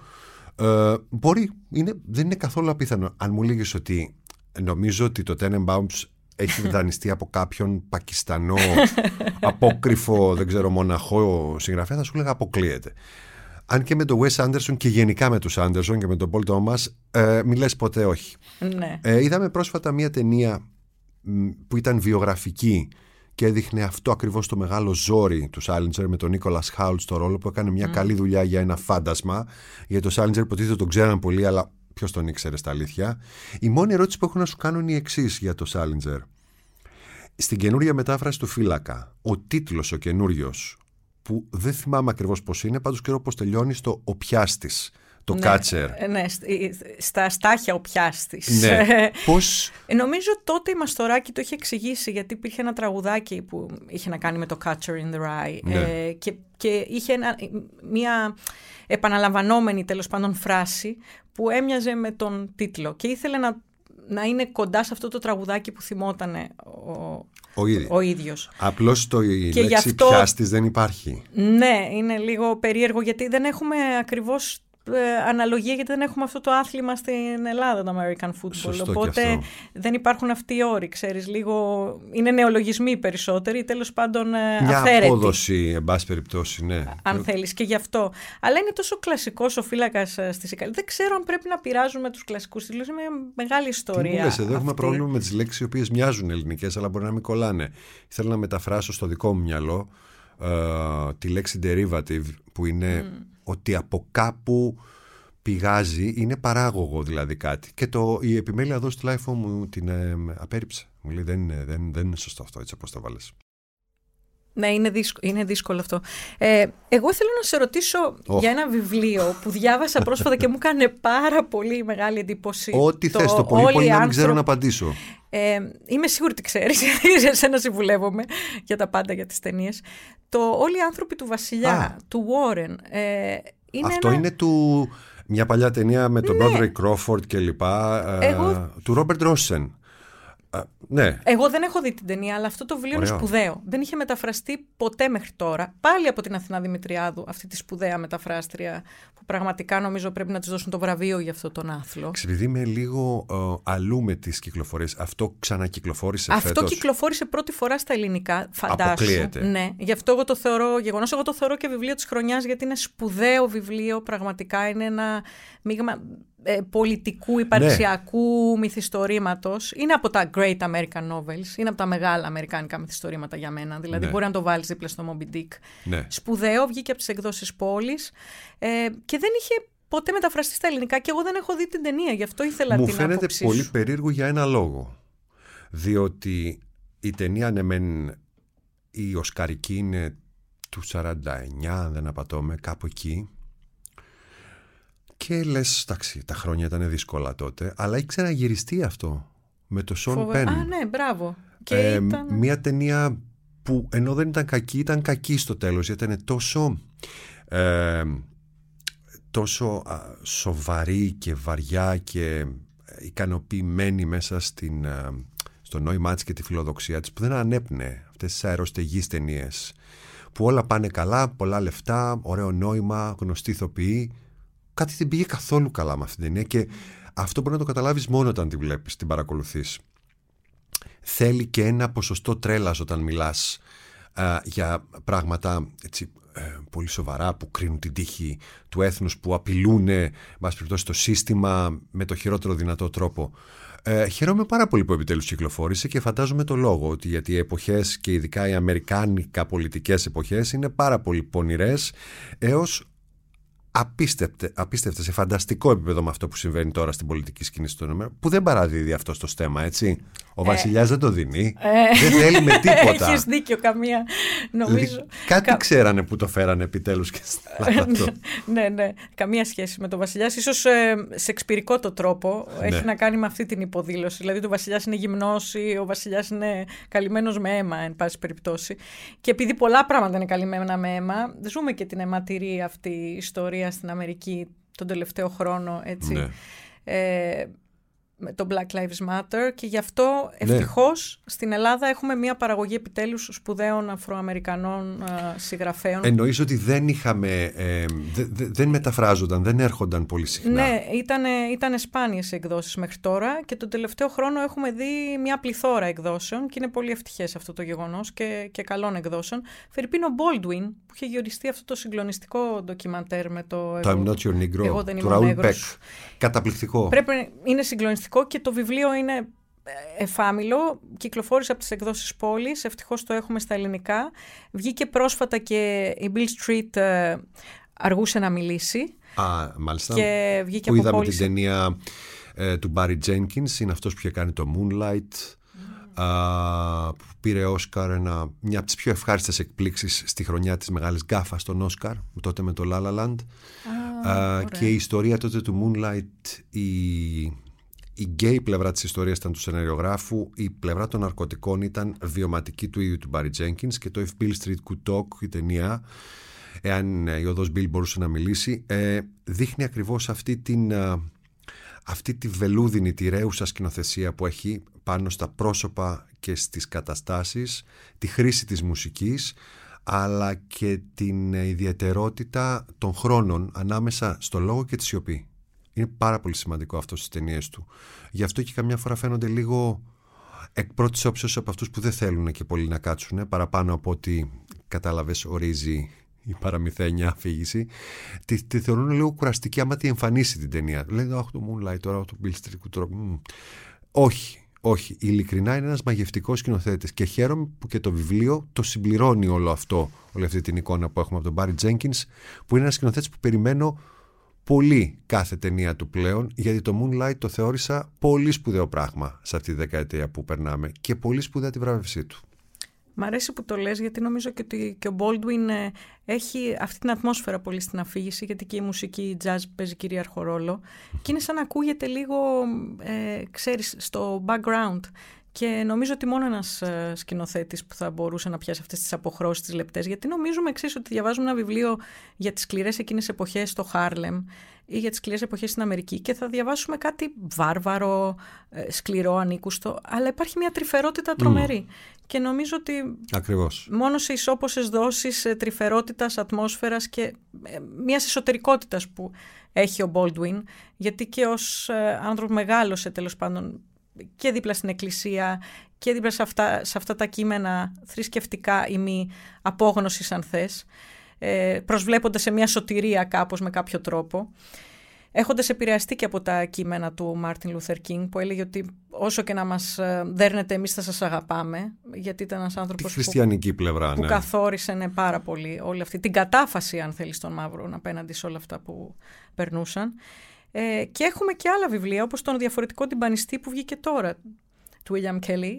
Δεν είναι καθόλου απίθανο. Αν μου λέγεις ότι νομίζω ότι το Tenenbaums έχει δανειστεί από κάποιον Πακιστανό απόκρυφο, δεν ξέρω, μοναχό συγγραφέα, θα σου λέγα αποκλείεται. Αν και με τον Wes Anderson και γενικά με τους Anderson και με τον Paul Thomas μη λες ποτέ όχι.
Ναι.
Είδαμε πρόσφατα μια ταινία που ήταν βιογραφική και έδειχνε αυτό ακριβώς το μεγάλο ζόρι του Σάλιντζερ με τον Nicholas Hoult στο ρόλο, που έκανε μια καλή δουλειά για ένα φάντασμα. Γιατί το Σάλιντζερ υποτίθεται τον ξέραν πολύ, αλλά ποιος τον ήξερε στα αλήθεια. Η μόνη ερώτηση που έχω να σου κάνω είναι η εξής για το Σάλιντζερ. Στην καινούρια μετάφραση του Φύλακα, ο τίτλος ο καινούριος, που δεν θυμάμαι ακριβώς πώς είναι, πάντως ξέρω πώς τελειώνει στο «Ο πιάστης». Το Catcher.
Ναι, στα στάχια ο πιάστης.
Ναι. Πώς...
Νομίζω τότε η Μαστοράκη το είχε εξηγήσει, γιατί υπήρχε ένα τραγουδάκι που είχε να κάνει με το Catcher in the Rye.
Ναι.
Και είχε μια επαναλαμβανόμενη τέλος πάντων φράση που έμοιαζε με τον τίτλο. Και ήθελε να είναι κοντά σε αυτό το τραγουδάκι που θυμότανε ο ίδιος.
Απλώς η λέξη αυτό... πιάστης δεν υπάρχει.
Ναι, είναι λίγο περίεργο, γιατί δεν έχουμε ακριβώς αναλογία, γιατί δεν έχουμε αυτό το άθλημα στην Ελλάδα, το American Football.
Σωστό.
Οπότε δεν υπάρχουν αυτοί οι όροι, ξέρεις, λίγο είναι νεολογισμοί περισσότεροι, τέλος πάντων
μια
αυθαίρετοι.
Μια απόδοση, εν πάση περιπτώσει, ναι.
Αν θέλεις, και γι' αυτό. Αλλά είναι τόσο κλασικός ο Φύλακας στη Σικαλία. Δεν ξέρω αν πρέπει να πειράζουμε τους κλασικούς τίτλους. Είναι μια μεγάλη ιστορία.
Τι μου λες, εδώ έχουμε πρόβλημα με τις λέξεις οι οποίες μοιάζουν ελληνικές, αλλά μπορεί να μην κολλάνε. Θέλω να μεταφράσω στο δικό μου μυαλό τη λέξη derivative, που είναι ότι από κάπου πηγάζει, είναι παράγωγο δηλαδή κάτι. Και η επιμέλεια εδώ στη LIFO μου την απέρριψε. Μου λέει δεν είναι σωστό αυτό, έτσι όπως το βάλες.
Ναι, είναι δύσκολο αυτό. Εγώ θέλω να σε ρωτήσω για ένα βιβλίο που διάβασα πρόσφατα και μου έκανε πάρα πολύ μεγάλη εντύπωση.
Ό,τι θες, το πολύ να μην ξέρω να απαντήσω.
Είμαι σίγουρη ότι ξέρεις, γιατί εσένα συμβουλεύομαι για τα πάντα για τις ταινίες. Το «Όλοι οι άνθρωποι του Βασιλιά», του Warren.
Αυτό είναι μια παλιά ταινία με τον Broderick Crawford και λοιπά, του Ρόμπερτ Ρόσεν. Ναι.
Εγώ δεν έχω δει την ταινία, αλλά αυτό το βιβλίο είναι σπουδαίο. Δεν είχε μεταφραστεί ποτέ μέχρι τώρα. Πάλι από την Αθηνά Δημητριάδου, αυτή τη σπουδαία μεταφράστρια, που πραγματικά νομίζω πρέπει να της δώσουν το βραβείο για αυτό τον άθλο.
Επειδή είμαι λίγο αλλού με τις κυκλοφορίες, αυτό ξανακυκλοφόρησε φέτος.
Αυτό κυκλοφόρησε πρώτη φορά στα ελληνικά, φαντάσου.
Αποκλείεται.
Ναι, γι' αυτό εγώ το θεωρώ γεγονός. Εγώ το θεωρώ και βιβλίο της χρονιάς, γιατί είναι σπουδαίο βιβλίο. Πραγματικά είναι ένα μείγμα πολιτικού, υπαρξιακού μυθιστορήματος. Είναι από τα Great American Novels. Είναι από τα μεγάλα αμερικάνικα μυθιστορήματα για μένα. Δηλαδή μπορεί να το βάλεις δίπλα στο Moby Dick.
Ναι.
Σπουδαίο, βγήκε από τις εκδόσεις Πόλης και δεν είχε ποτέ μεταφραστεί στα ελληνικά, και εγώ δεν έχω δει την ταινία, γι' αυτό ήθελα την άποψή σου.
Μου φαίνεται πολύ περίεργο για ένα λόγο. Διότι η ταινία, ναι μεν, η οσκαρική είναι του 49, αν δεν απατώμε, κάπου εκεί. Και λες, εντάξει, τα χρόνια ήταν δύσκολα τότε, αλλά ήξερα να γυριστεί αυτό με το Σον Πεν.
Α, ναι, μπράβο. Και
μια ταινία που ενώ δεν ήταν κακή στο τέλος, γιατί ήταν τόσο σοβαρή και βαριά και ικανοποιημένη μέσα στο νόημά της και τη φιλοδοξία της, που δεν ανέπνεε αυτές τις αεροστεγείς ταινίες που όλα πάνε καλά, πολλά λεφτά, ωραίο νόημα, γνωστοί ηθοποιοί. Κάτι δεν πήγε καθόλου καλά με αυτήν την ταινία, και αυτό μπορεί να το καταλάβεις μόνο όταν τη βλέπεις, την παρακολουθείς. Θέλει και ένα ποσοστό τρέλας όταν μιλάς για πράγματα έτσι, πολύ σοβαρά, που κρίνουν την τύχη του έθνους, που απειλούν το σύστημα με το χειρότερο δυνατό τρόπο. Χαίρομαι πάρα πολύ που επιτέλους κυκλοφόρησε, και φαντάζομαι το λόγο, ότι γιατί οι εποχές, και ειδικά οι αμερικάνικα πολιτικές εποχές, είναι πάρα πολύ πονηρές έως απίστευτε σε φανταστικό επίπεδο με αυτό που συμβαίνει τώρα στην πολιτική σκηνή στον ΗΠΑ, που δεν παραδίδει αυτό στο στέμμα, έτσι. Ο βασιλιάς δεν το δίνει. Δεν θέλει με τίποτα.
Έχεις δίκιο, καμία, νομίζω.
Κάτι ξέρανε που το φέρανε επιτέλους και στην Ελλάδα.
Ναι. Καμία σχέση με τον βασιλιάς. Ίσως σε εξπυρικό το τρόπο έχει να κάνει με αυτή την υποδήλωση. Δηλαδή, το βασιλιάς είναι γυμνός, ή ο βασιλιάς είναι καλυμμένος με αίμα, εν πάση περιπτώσει. Και επειδή πολλά πράγματα είναι καλυμμένα με αίμα, ζούμε και την αιματηρή αυτή ιστορία βιβλία στην Αμερική τον τελευταίο χρόνο, έτσι. Ναι. Με το Black Lives Matter, και γι' αυτό ευτυχώς στην Ελλάδα έχουμε μια παραγωγή επιτέλους σπουδαίων Αφροαμερικανών συγγραφέων.
Εννοείς ότι δεν είχαμε, δεν μεταφράζονταν, δεν έρχονταν πολύ συχνά?
Ναι, ήταν σπάνιες εκδόσεις μέχρι τώρα, και τον τελευταίο χρόνο έχουμε δει μια πληθώρα εκδόσεων και είναι πολύ ευτυχές αυτό το γεγονός και καλών εκδόσεων. Φερρυπίν ο Baldwin, που είχε γυριστεί αυτό το συγκλονιστικό ντοκιμαντέρ με το
I'm Not Your Negro,
εγώ δεν
του Raoul Peck. Καταπληκτικό.
Είναι συγκλονιστικό και το βιβλίο είναι εφάμιλο. Κυκλοφόρησε από τις εκδόσεις Πόλης. Ευτυχώς το έχουμε στα ελληνικά. Βγήκε πρόσφατα και η Beale Street αργούσε να μιλήσει.
Μάλιστα.
Και βγήκε
που
από
είδαμε
Πόλης.
την ταινία του Barry Jenkins. Είναι αυτός που είχε κάνει το Moonlight. Που πήρε Όσκαρ, μια από τις πιο ευχάριστες εκπλήξεις στη χρονιά της μεγάλης γκάφας στον Όσκαρ, τότε με το La La Land. Και η ιστορία τότε του Moonlight, η γκέι πλευρά της ιστορίας ήταν του σεναριογράφου, η πλευρά των ναρκωτικών ήταν βιωματική του ίδιου του Barry Jenkins, και το If Beale Street Could Talk, η ταινία, εάν η οδός Bill μπορούσε να μιλήσει, δείχνει ακριβώς αυτή τη βελούδινη, τη ρέουσα σκηνοθεσία που έχει πάνω στα πρόσωπα και στις καταστάσεις, τη χρήση της μουσικής, αλλά και την ιδιαιτερότητα των χρόνων ανάμεσα στο λόγο και τη σιωπή. Είναι πάρα πολύ σημαντικό αυτό στις ταινίες του. Γι' αυτό και καμιά φορά φαίνονται λίγο εκ πρώτης όψεως από αυτούς που δεν θέλουν και πολύ να κάτσουν, παραπάνω από ό,τι κατάλαβες ορίζει η παραμυθένια αφήγηση. Τη θεωρούν λίγο κουραστική άμα τη εμφανίσει την ταινία. Λένε, το Moonlight, τώρα το Beale Street Could Talk. Όχι. Ειλικρινά είναι ένας μαγευτικός σκηνοθέτης, και χαίρομαι που και το βιβλίο το συμπληρώνει όλο αυτό, όλη αυτή την εικόνα που έχουμε από τον Barry Jenkins, που είναι ένας σκηνοθέτης που περιμένω πολύ κάθε ταινία του πλέον, γιατί το Moonlight το θεώρησα πολύ σπουδαίο πράγμα σε αυτή τη δεκαετία που περνάμε, και πολύ σπουδαία τη βράβευσή του.
Μ' αρέσει που το λες, γιατί νομίζω και ότι και ο Baldwin έχει αυτή την ατμόσφαιρα πολύ στην αφήγηση, γιατί και η μουσική, η jazz παίζει κυρίαρχο ρόλο, και είναι σαν να ακούγεται λίγο, ξέρεις, στο background. Και νομίζω ότι μόνο ένας σκηνοθέτης που θα μπορούσε να πιάσει αυτές τις αποχρώσεις, τις λεπτές, γιατί νομίζουμε εξής ότι διαβάζουμε ένα βιβλίο για τις σκληρές εκείνες εποχές στο Χάρλεμ ή για τις σκληρές εποχές στην Αμερική, και θα διαβάσουμε κάτι βάρβαρο, σκληρό, ανήκουστο, αλλά υπάρχει μια τρυφερότητα τρομερή. Και νομίζω ότι
ακριβώς
μόνο σε ισόποσες δόσεις τρυφερότητας, ατμόσφαιρας και μιας εσωτερικότητας που έχει ο Baldwin, γιατί και ως άνθρωπος μεγάλωσε τέλος πάντων και δίπλα στην εκκλησία και δίπλα σε αυτά τα κείμενα θρησκευτικά ή μη απόγνωσης, αν θες, προσβλέποντας σε μια σωτηρία κάπως με κάποιο τρόπο, έχοντας επηρεαστεί και από τα κείμενα του Μάρτιν Λούθερ Κίνγκ, που έλεγε ότι όσο και να μας δέρνετε, εμείς θα σας αγαπάμε, γιατί ήταν ένας άνθρωπος
χριστιανική πλευρά,
που καθόρισε πάρα πολύ όλη αυτή την κατάφαση, αν θέλεις, των μαύρων απέναντι σε όλα αυτά που περνούσαν. Και έχουμε και άλλα βιβλία, όπως τον Διαφορετικό τυμπανιστή που βγήκε τώρα, του William Kelly.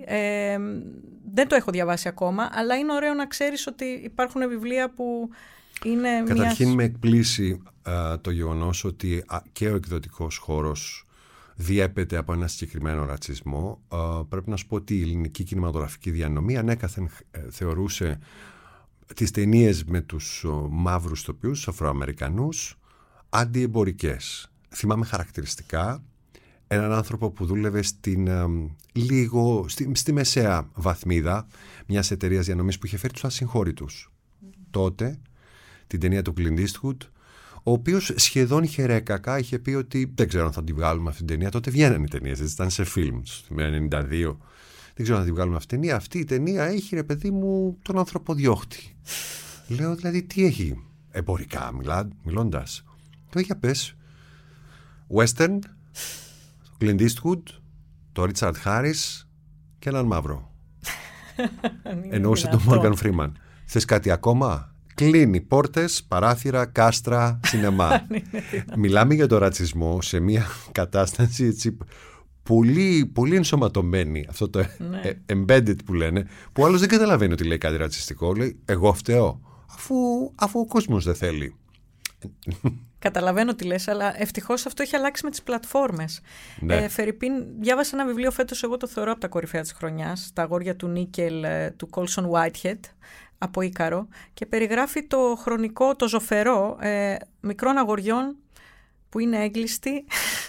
Δεν το έχω διαβάσει ακόμα, αλλά είναι ωραίο να ξέρεις ότι υπάρχουν βιβλία που είναι
Καταρχήν με εκπλήσει το γεγονός ότι και ο εκδοτικός χώρος διέπεται από ένα συγκεκριμένο ρατσισμό. Πρέπει να σου πω ότι η ελληνική κινηματογραφική διανομή ανέκαθεν θεωρούσε τις ταινίες με τους μαύρους τοπιούς, Αφροαμερικανούς, αντιεμπορικές. Θυμάμαι χαρακτηριστικά έναν άνθρωπο που δούλευε στη μεσαία βαθμίδα μιας εταιρείας διανομής που είχε φέρει τους ασυγχώρητους. Τότε, την ταινία του Clint Eastwood, ο οποίος σχεδόν χερέκακα είχε πει ότι δεν ξέρω αν θα τη βγάλουμε αυτή την ταινία. Τότε βγαίνανε οι ταινίες, ήταν σε films, με 92. Δεν ξέρω αν θα τη βγάλουμε αυτή την ταινία. Αυτή η ταινία έχει, ρε παιδί μου, τον ανθρωποδιώχτη. Λέω, δηλαδή, τι έχει εμπορικά μιλώντας. Λέω, για πες. Western, Clint Eastwood, το Richard Harris και έναν μαύρο. Εννοούσε τον Morgan Freeman. Θες κάτι ακόμα? Κλείνει πόρτες, παράθυρα, κάστρα, σινεμά. Μιλάμε για το ρατσισμό σε μια κατάσταση έτσι, πολύ, πολύ ενσωματωμένη, αυτό το embedded που λένε, που ο άλλος δεν καταλαβαίνει ότι λέει κάτι ρατσιστικό. Λέει, εγώ φταίω, αφού ο κόσμος δεν θέλει.
Καταλαβαίνω τι λες, αλλά ευτυχώς αυτό έχει αλλάξει με τις πλατφόρμες. Ναι. Φερρυπίν, διάβασα ένα βιβλίο φέτος, εγώ το θεωρώ από τα κορυφαία της χρονιάς, τα αγόρια του Νίκελ, του Colson Whitehead, από Ίκαρο και περιγράφει το χρονικό, το ζωφερό μικρών αγοριών που είναι έγκλειστοι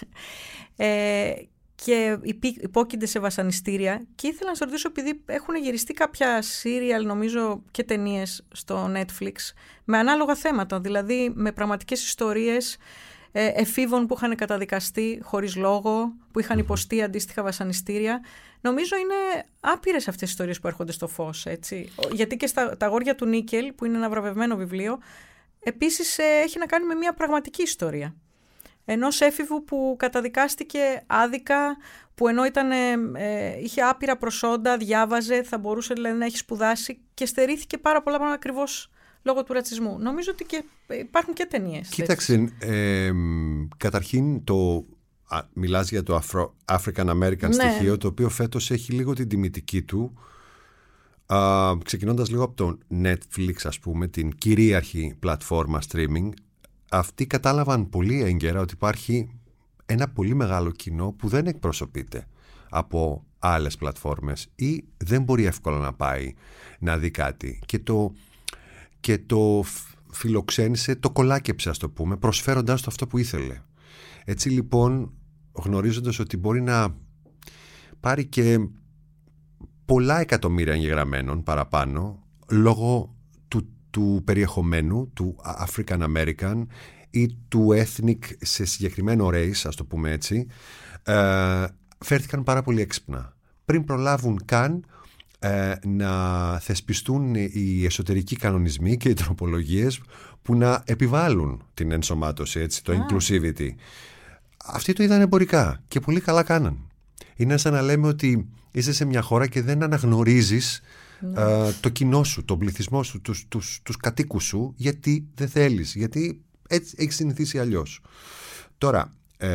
και υπόκεινται σε βασανιστήρια. Και ήθελα να σας ρωτήσω, επειδή έχουν γυριστεί κάποια σύριαλ, νομίζω, και ταινίες στο Netflix με ανάλογα θέματα, δηλαδή με πραγματικές ιστορίες εφήβων που είχαν καταδικαστεί χωρίς λόγο, που είχαν υποστεί αντίστοιχα βασανιστήρια. Νομίζω είναι άπειρες αυτές οι ιστορίες που έρχονται στο φως, έτσι. Γιατί και τα αγόρια του Νίκελ, που είναι ένα βραβευμένο βιβλίο, επίσης έχει να κάνει με μια πραγματική ιστορία. Ενός έφηβου που καταδικάστηκε άδικα, που ενώ είχε άπειρα προσόντα, διάβαζε, θα μπορούσε δηλαδή, να έχει σπουδάσει και στερήθηκε πάρα πολλά πράγματα ακριβώς λόγω του ρατσισμού. Νομίζω ότι υπάρχουν και ταινίες.
Κοίταξε, καταρχήν μιλάς για το African American στοιχείο, το οποίο φέτος έχει λίγο την τιμητική του, ξεκινώντας λίγο από το Netflix, ας πούμε, την κυρίαρχη πλατφόρμα streaming. Αυτοί κατάλαβαν πολύ έγκαιρα ότι υπάρχει ένα πολύ μεγάλο κοινό που δεν εκπροσωπείται από άλλες πλατφόρμες ή δεν μπορεί εύκολα να πάει να δει κάτι. Και το φιλοξένησε, το κολάκεψε, ας το πούμε, προσφέροντας το αυτό που ήθελε. Έτσι λοιπόν, γνωρίζοντας ότι μπορεί να πάρει και πολλά εκατομμύρια εγγεγραμμένων παραπάνω λόγω του περιεχομένου, του African American ή του ethnic σε συγκεκριμένο race, ας το πούμε έτσι, φέρθηκαν πάρα πολύ έξυπνα. Πριν προλάβουν καν να θεσπιστούν οι εσωτερικοί κανονισμοί και οι τροπολογίες που να επιβάλλουν την ενσωμάτωση, έτσι, το inclusivity. Αυτοί το είδαν εμπορικά και πολύ καλά κάναν. Είναι σαν να λέμε ότι είσαι σε μια χώρα και δεν αναγνωρίζεις το κοινό σου, τον πληθυσμό σου, τους κατοίκους σου, γιατί δεν θέλεις, γιατί έτσι έχεις συνηθίσει αλλιώς. Τώρα,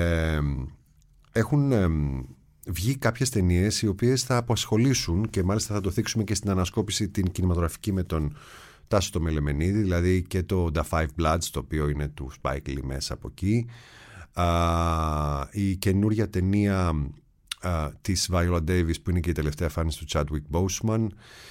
έχουν βγει κάποιες ταινίες οι οποίες θα απασχολήσουν και μάλιστα θα το θίξουμε και στην ανασκόπηση την κινηματογραφική με τον Τάσο το Μελεμενίδη, δηλαδή και το The Five Bloods, το οποίο είναι του Spike Lee μέσα από εκεί, η καινούρια ταινία της Viola Davis που είναι και η τελευταία εμφάνιση του Chadwick Boseman.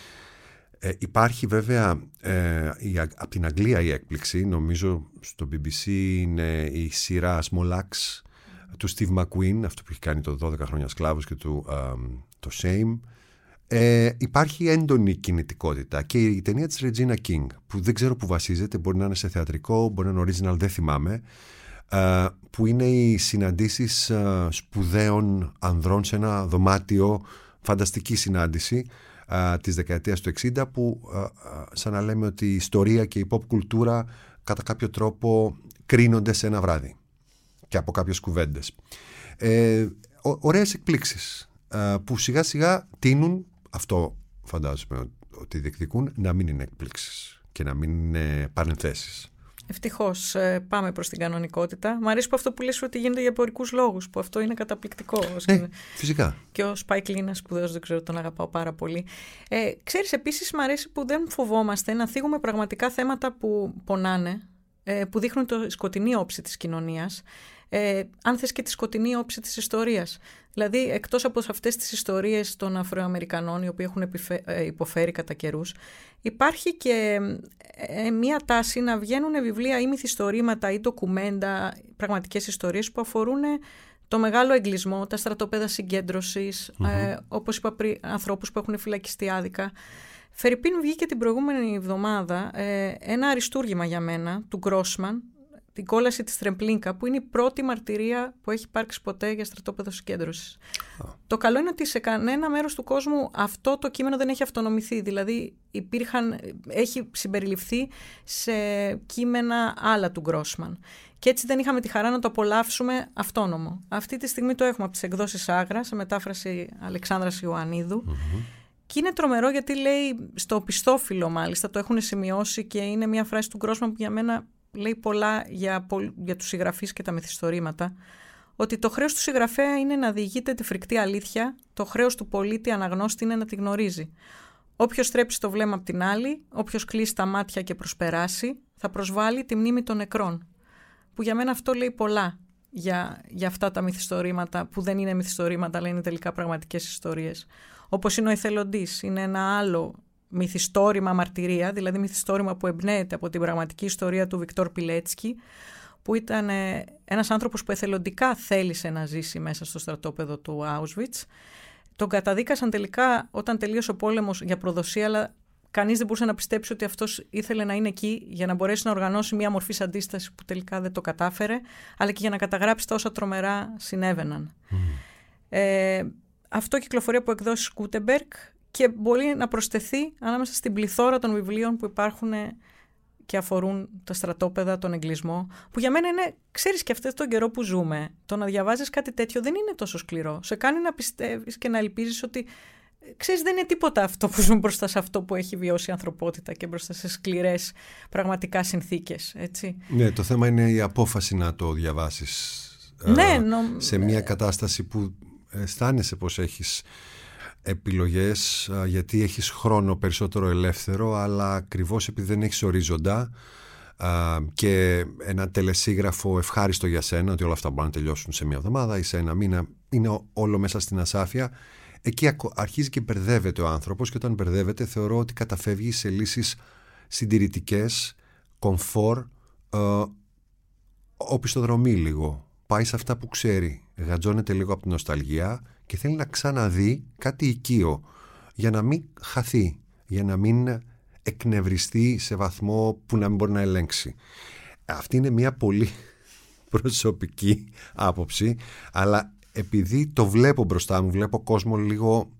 Υπάρχει βέβαια από την Αγγλία η έκπληξη, νομίζω στο BBC είναι η σειρά Smolax του Steve McQueen, αυτό που έχει κάνει το 12 χρόνια σκλάβος και το Shame. Υπάρχει έντονη κινητικότητα και η ταινία της Regina King, που δεν ξέρω που βασίζεται, μπορεί να είναι σε θεατρικό, μπορεί να είναι original, δεν θυμάμαι, που είναι οι συναντήσεις σπουδαίων ανδρών σε ένα δωμάτιο, φανταστική συνάντηση της δεκαετίας του 60, που σαν να λέμε ότι η ιστορία και η pop κουλτούρα κατά κάποιο τρόπο κρίνονται σε ένα βράδυ και από κάποιες κουβέντες. Ωραίες εκπλήξεις που σιγά σιγά τείνουν, αυτό φαντάζομαι ότι διεκδικούν, να μην είναι εκπλήξεις και να μην είναι παρενθέσεις.
Ευτυχώς πάμε προς την κανονικότητα. Μ' αρέσει που αυτό που λες ότι γίνεται για εμπορικούς λόγους, που αυτό είναι καταπληκτικό.
Φυσικά. Και
ο Spike Lee είναι σπουδαίος, δεν ξέρω, τον αγαπάω πάρα πολύ. Ξέρεις, επίσης μ' αρέσει που δεν φοβόμαστε να θίγουμε πραγματικά θέματα που πονάνε, που δείχνουν τη σκοτεινή όψη της κοινωνίας, αν θες και τη σκοτεινή όψη της ιστορίας. Δηλαδή, εκτός από αυτές τις ιστορίες των Αφροαμερικανών, οι οποίοι έχουν υποφέρει κατά καιρούς, υπάρχει και μία τάση να βγαίνουν βιβλία ή μυθιστορήματα ή ντοκουμέντα, πραγματικές ιστορίες που αφορούν το μεγάλο εγκλισμό, τα στρατόπεδα συγκέντρωσης, όπως είπα πριν, ανθρώπους που έχουν φυλακιστεί άδικα. Φερρυπίν βγήκε την προηγούμενη εβδομάδα ένα αριστούργημα για μένα του Γκρόσμαν, την κόλαση της Τρεμπλίνκα, που είναι η πρώτη μαρτυρία που έχει υπάρξει ποτέ για στρατόπεδο συγκέντρωσης. Το καλό είναι ότι σε κανένα μέρος του κόσμου αυτό το κείμενο δεν έχει αυτονομηθεί. Δηλαδή έχει συμπεριληφθεί σε κείμενα άλλα του Γκρόσμαν. Και έτσι δεν είχαμε τη χαρά να το απολαύσουμε αυτόνομο. Αυτή τη στιγμή το έχουμε από τις εκδόσεις Άγρα, σε μετάφραση Αλεξάνδρας Ιωαννίδου. Και είναι τρομερό γιατί λέει, στο οπισθόφυλλο μάλιστα, το έχουν σημειώσει και είναι μια φράση του Γκρόσμαν που για μένα λέει πολλά για τους συγγραφείς και τα μυθιστορήματα, ότι το χρέος του συγγραφέα είναι να διηγείται τη φρικτή αλήθεια, το χρέος του πολίτη αναγνώστη είναι να τη γνωρίζει. Όποιος στρέψει το βλέμμα απ' την άλλη, όποιος κλείσει τα μάτια και προσπεράσει, θα προσβάλλει τη μνήμη των νεκρών. Που για μένα αυτό λέει πολλά για αυτά τα μυθιστορήματα, που δεν είναι μυθιστορήματα, αλλά είναι τελικά πραγματικές ιστορίες. Όπως είναι ο Εθελοντής, είναι ένα άλλο μυθιστόρημα μαρτυρία, δηλαδή μυθιστόρημα που εμπνέεται από την πραγματική ιστορία του Βικτόρ Πιλέτσκι, που ήταν ένας άνθρωπος που εθελοντικά θέλησε να ζήσει μέσα στο στρατόπεδο του Auschwitz. Τον καταδίκασαν τελικά όταν τελείωσε ο πόλεμος για προδοσία, αλλά κανείς δεν μπορούσε να πιστέψει ότι αυτός ήθελε να είναι εκεί για να μπορέσει να οργανώσει μια μορφή αντίσταση που τελικά δεν το κατάφερε, αλλά και για να καταγράψει τα όσα τρομερά συνέβαιναν. Αυτό κυκλοφορεί από εκδόσεις Gutenberg και μπορεί να προσθεθεί ανάμεσα στην πληθώρα των βιβλίων που υπάρχουν και αφορούν τα στρατόπεδα, τον εγκλισμό, που για μένα είναι, ξέρεις, και αυτόν τον καιρό που ζούμε, το να διαβάζεις κάτι τέτοιο δεν είναι τόσο σκληρό. Σε κάνει να πιστεύεις και να ελπίζεις ότι, ξέρεις, δεν είναι τίποτα αυτό που ζούμε μπροστά σε αυτό που έχει βιώσει η ανθρωπότητα και μπροστά σε σκληρές πραγματικά συνθήκες, έτσι.
Ναι, το θέμα είναι η απόφαση να το διαβάσεις σε μια κατάσταση που αισθάνεσαι πως έχεις επιλογές, γιατί έχεις χρόνο περισσότερο ελεύθερο, αλλά ακριβώς επειδή δεν έχεις ορίζοντα και ένα τελεσίγραφο ευχάριστο για σένα, ότι όλα αυτά μπορούν να τελειώσουν σε μια εβδομάδα ή σε ένα μήνα, είναι όλο μέσα στην ασάφεια. Εκεί αρχίζει και μπερδεύεται ο άνθρωπος, και όταν μπερδεύεται θεωρώ ότι καταφεύγει σε λύσεις συντηρητικές, κομφόρ, οπισθοδρομεί λίγο, πάει σε αυτά που ξέρει, γατζώνεται λίγο από την νοσταλγία και θέλει να ξαναδεί κάτι οικείο για να μην χαθεί, για να μην εκνευριστεί σε βαθμό που να μην μπορεί να ελέγξει. Αυτή είναι μια πολύ προσωπική άποψη, αλλά επειδή το βλέπω μπροστά μου, βλέπω κόσμο λίγο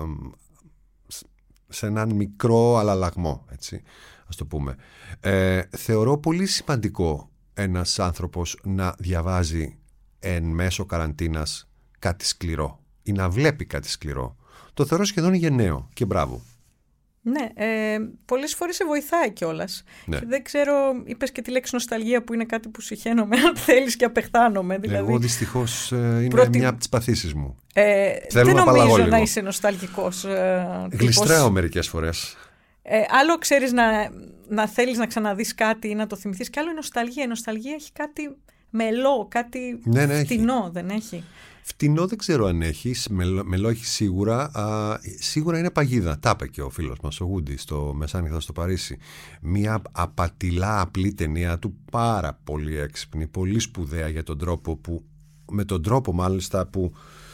σε έναν μικρό αλλαλαγμό, έτσι, ας το πούμε. Θεωρώ πολύ σημαντικό ένας άνθρωπος να διαβάζει εν μέσω καραντίνας κάτι σκληρό ή να βλέπει κάτι σκληρό. Το θεωρώ σχεδόν γενναίο και μπράβο.
Ναι, πολλές φορές σε βοηθάει κιόλας. Ναι. Και δεν ξέρω, είπες και τη λέξη νοσταλγία που είναι κάτι που συχαίνομαι αν θέλεις και απεχθάνομαι. Δηλαδή,
εγώ δυστυχώς είναι μια από τις παθήσεις μου.
Δεν νομίζω να είσαι νοσταλγικός.
Γλιστράω μερικές φορές.
Άλλο ξέρεις να θέλεις να ξαναδείς κάτι ή να το θυμηθείς, και άλλο η νοσταλγία. Η νοσταλγία έχει κάτι μελό, κάτι φτηνό, δεν έχει?
Φτηνό δεν ξέρω αν έχει, μελό έχει σίγουρα. Σίγουρα είναι παγίδα. Τα είπε και ο φίλος μας, ο Γούντι, στο Μεσάνυχτα στο Παρίσι. Μια απατηλά απλή ταινία του, πάρα πολύ έξυπνη, πολύ σπουδαία για τον τρόπο που, με τον τρόπο μάλιστα που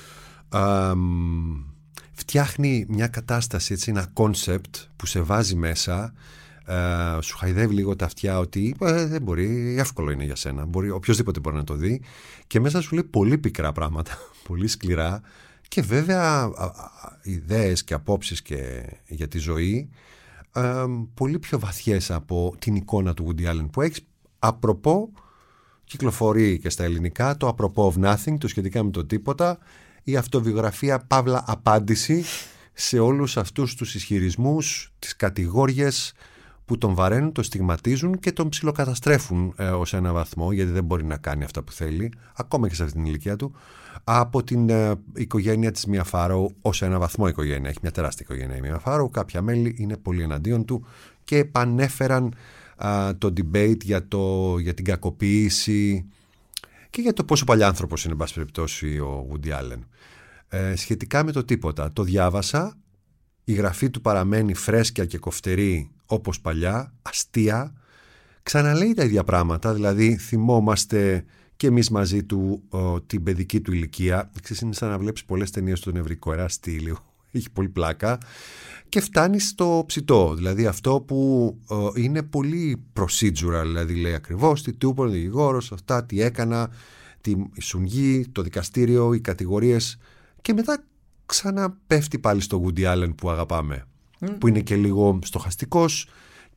φτιάχνει μια κατάσταση, έτσι, ένα κόνσεπτ που σε βάζει μέσα. Σου χαϊδεύει λίγο τα αυτιά ότι δεν μπορεί, εύκολο είναι για σένα, οποιοςδήποτε μπορεί να το δει, και μέσα σου λέει πολύ πικρά πράγματα, πολύ σκληρά, και βέβαια ιδέες και απόψεις και για τη ζωή πολύ πιο βαθιές από την εικόνα του Woody Allen που έχεις. Απροπό, κυκλοφορεί και στα ελληνικά το Apropos of Nothing, το σχετικά με το τίποτα, η αυτοβιογραφία παύλα απάντηση σε όλους αυτούς τους ισχυρισμούς, τις κατηγόριες που τον βαραίνουν, τον στιγματίζουν και τον ψιλοκαταστρέφουν ως ένα βαθμό, γιατί δεν μπορεί να κάνει αυτά που θέλει, ακόμα και σε αυτή την ηλικία του, από την οικογένεια της Μία Φάροου, ως ένα βαθμό οικογένεια. Έχει μια τεράστια οικογένεια η Μία Φάροου, κάποια μέλη είναι πολύ εναντίον του και επανέφεραν το debate για την κακοποίηση και για το πόσο παλιάνθρωπος είναι, εν πάση περιπτώσει, ο Woody Allen. Σχετικά με το τίποτα, το διάβασα, η γραφή του παραμένει φρέσκια και κοφτερή όπως παλιά, αστεία, ξαναλέει τα ίδια πράγματα, δηλαδή θυμόμαστε και εμείς μαζί του την παιδική του ηλικία. Είναι σαν να βλέπεις πολλές ταινίες του νευρικού εραστήλιου, έχει πολύ πλάκα, και φτάνει στο ψητό, δηλαδή αυτό που είναι πολύ procedural, δηλαδή λέει ακριβώς τι του είπε ο δικηγόρος, αυτά, τι έκανα, τη σουγγή, το δικαστήριο, οι κατηγορίες, και μετά ξαναπέφτει πάλι στο Woody Allen που αγαπάμε, που είναι και λίγο στοχαστικός,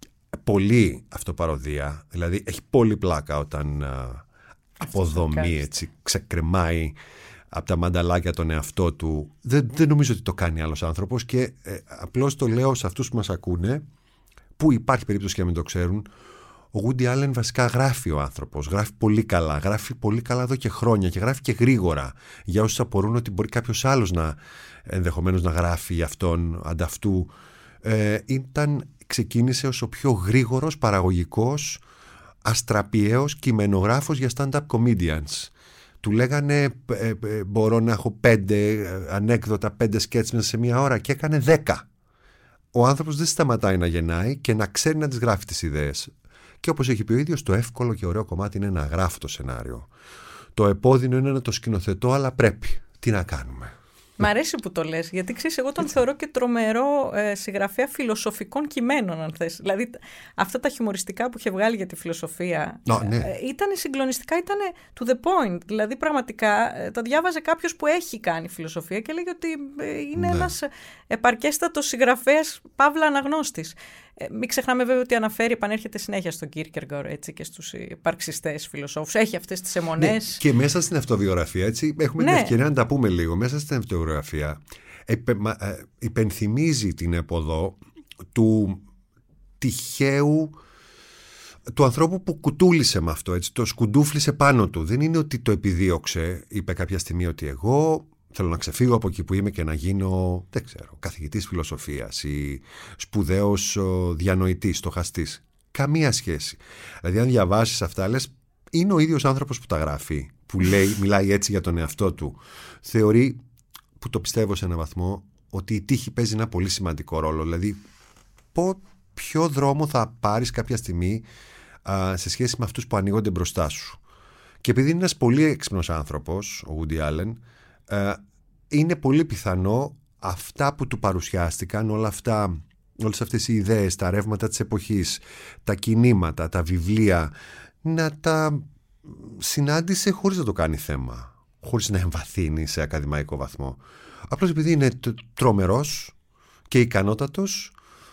πολύ αυτοπαροδία, δηλαδή έχει πολύ πλάκα όταν αποδομεί, έτσι, ξεκρεμάει από τα μανταλάκια τον εαυτό του. Δεν νομίζω ότι το κάνει άλλος άνθρωπος, και απλώς το λέω σε αυτούς που μας ακούνε, που υπάρχει περίπτωση και να μην το ξέρουν. Ο Woody Allen βασικά γράφει ο άνθρωπος, γράφει πολύ καλά εδώ και χρόνια, και γράφει και γρήγορα, για όσους απορούν ότι μπορεί κάποιος άλλος ενδεχομένως να γράφει για αυτόν ανταυτού. Ξεκίνησε ως ο πιο γρήγορος, παραγωγικός, αστραπιαίος κειμενογράφος για stand-up comedians. Του λέγανε μπορώ να έχω 5 ανέκδοτα, 5 σκέτς μέσα σε μία ώρα, και έκανε 10. ο άνθρωπος δεν σταματάει να γεννάει και να ξέρει να τις γράφει τις ιδέες. Και όπως έχει πει ο ίδιος, το εύκολο και ωραίο κομμάτι είναι να γράφω το σενάριο. Το επώδυνο είναι να το σκηνοθετώ, αλλά πρέπει. Τι να κάνουμε.
Μ' αρέσει που το λες, γιατί ξέρεις, εγώ τον θεωρώ και τρομερό συγγραφέα φιλοσοφικών κειμένων, αν θες. Δηλαδή, αυτά τα χιουμοριστικά που είχε βγάλει για τη φιλοσοφία ήταν συγκλονιστικά, ήταν to the point. Δηλαδή, πραγματικά τα διάβαζε κάποιος που έχει κάνει φιλοσοφία και λέγει ότι είναι ένας επαρκέστατος συγγραφέας, παύλα αναγνώστης. Μην ξεχνάμε βέβαια ότι επανέρχεται συνέχεια στον Κίρκεργορ, έτσι, και στους υπαρξιστές φιλοσόφους. Έχει αυτές τις αιμονές.
Ναι, και μέσα στην αυτοβιογραφία, έτσι, έχουμε την ευκαιρία να τα πούμε λίγο. Μέσα στην αυτοβιογραφία υπενθυμίζει την εποδό του τυχαίου, του ανθρώπου που κουτούλησε με αυτό, έτσι, το σκουντούφλησε πάνω του. Δεν είναι ότι το επιδίωξε, είπε κάποια στιγμή ότι εγώ θέλω να ξεφύγω από εκεί που είμαι και να γίνω, δεν ξέρω, καθηγητής φιλοσοφίας ή σπουδαίος διανοητής, στοχαστής. Καμία σχέση. Δηλαδή, αν διαβάσεις αυτά, λες, είναι ο ίδιος άνθρωπος που τα γράφει, που μιλάει έτσι για τον εαυτό του. Θεωρεί, που το πιστεύω σε έναν βαθμό, ότι η τύχη παίζει ένα πολύ σημαντικό ρόλο. Δηλαδή, ποιο δρόμο θα πάρεις κάποια στιγμή σε σχέση με αυτούς που ανοίγονται μπροστά σου. Και επειδή είναι ένας πολύ έξυπνος άνθρωπος, ο Woody Allen, είναι πολύ πιθανό αυτά που του παρουσιάστηκαν, όλες αυτές οι ιδέες, τα ρεύματα της εποχής, τα κινήματα, τα βιβλία, να τα συνάντησε χωρίς να το κάνει θέμα, χωρίς να εμβαθύνει σε ακαδημαϊκό βαθμό. Απλώς επειδή είναι τρομερός και ικανότατος,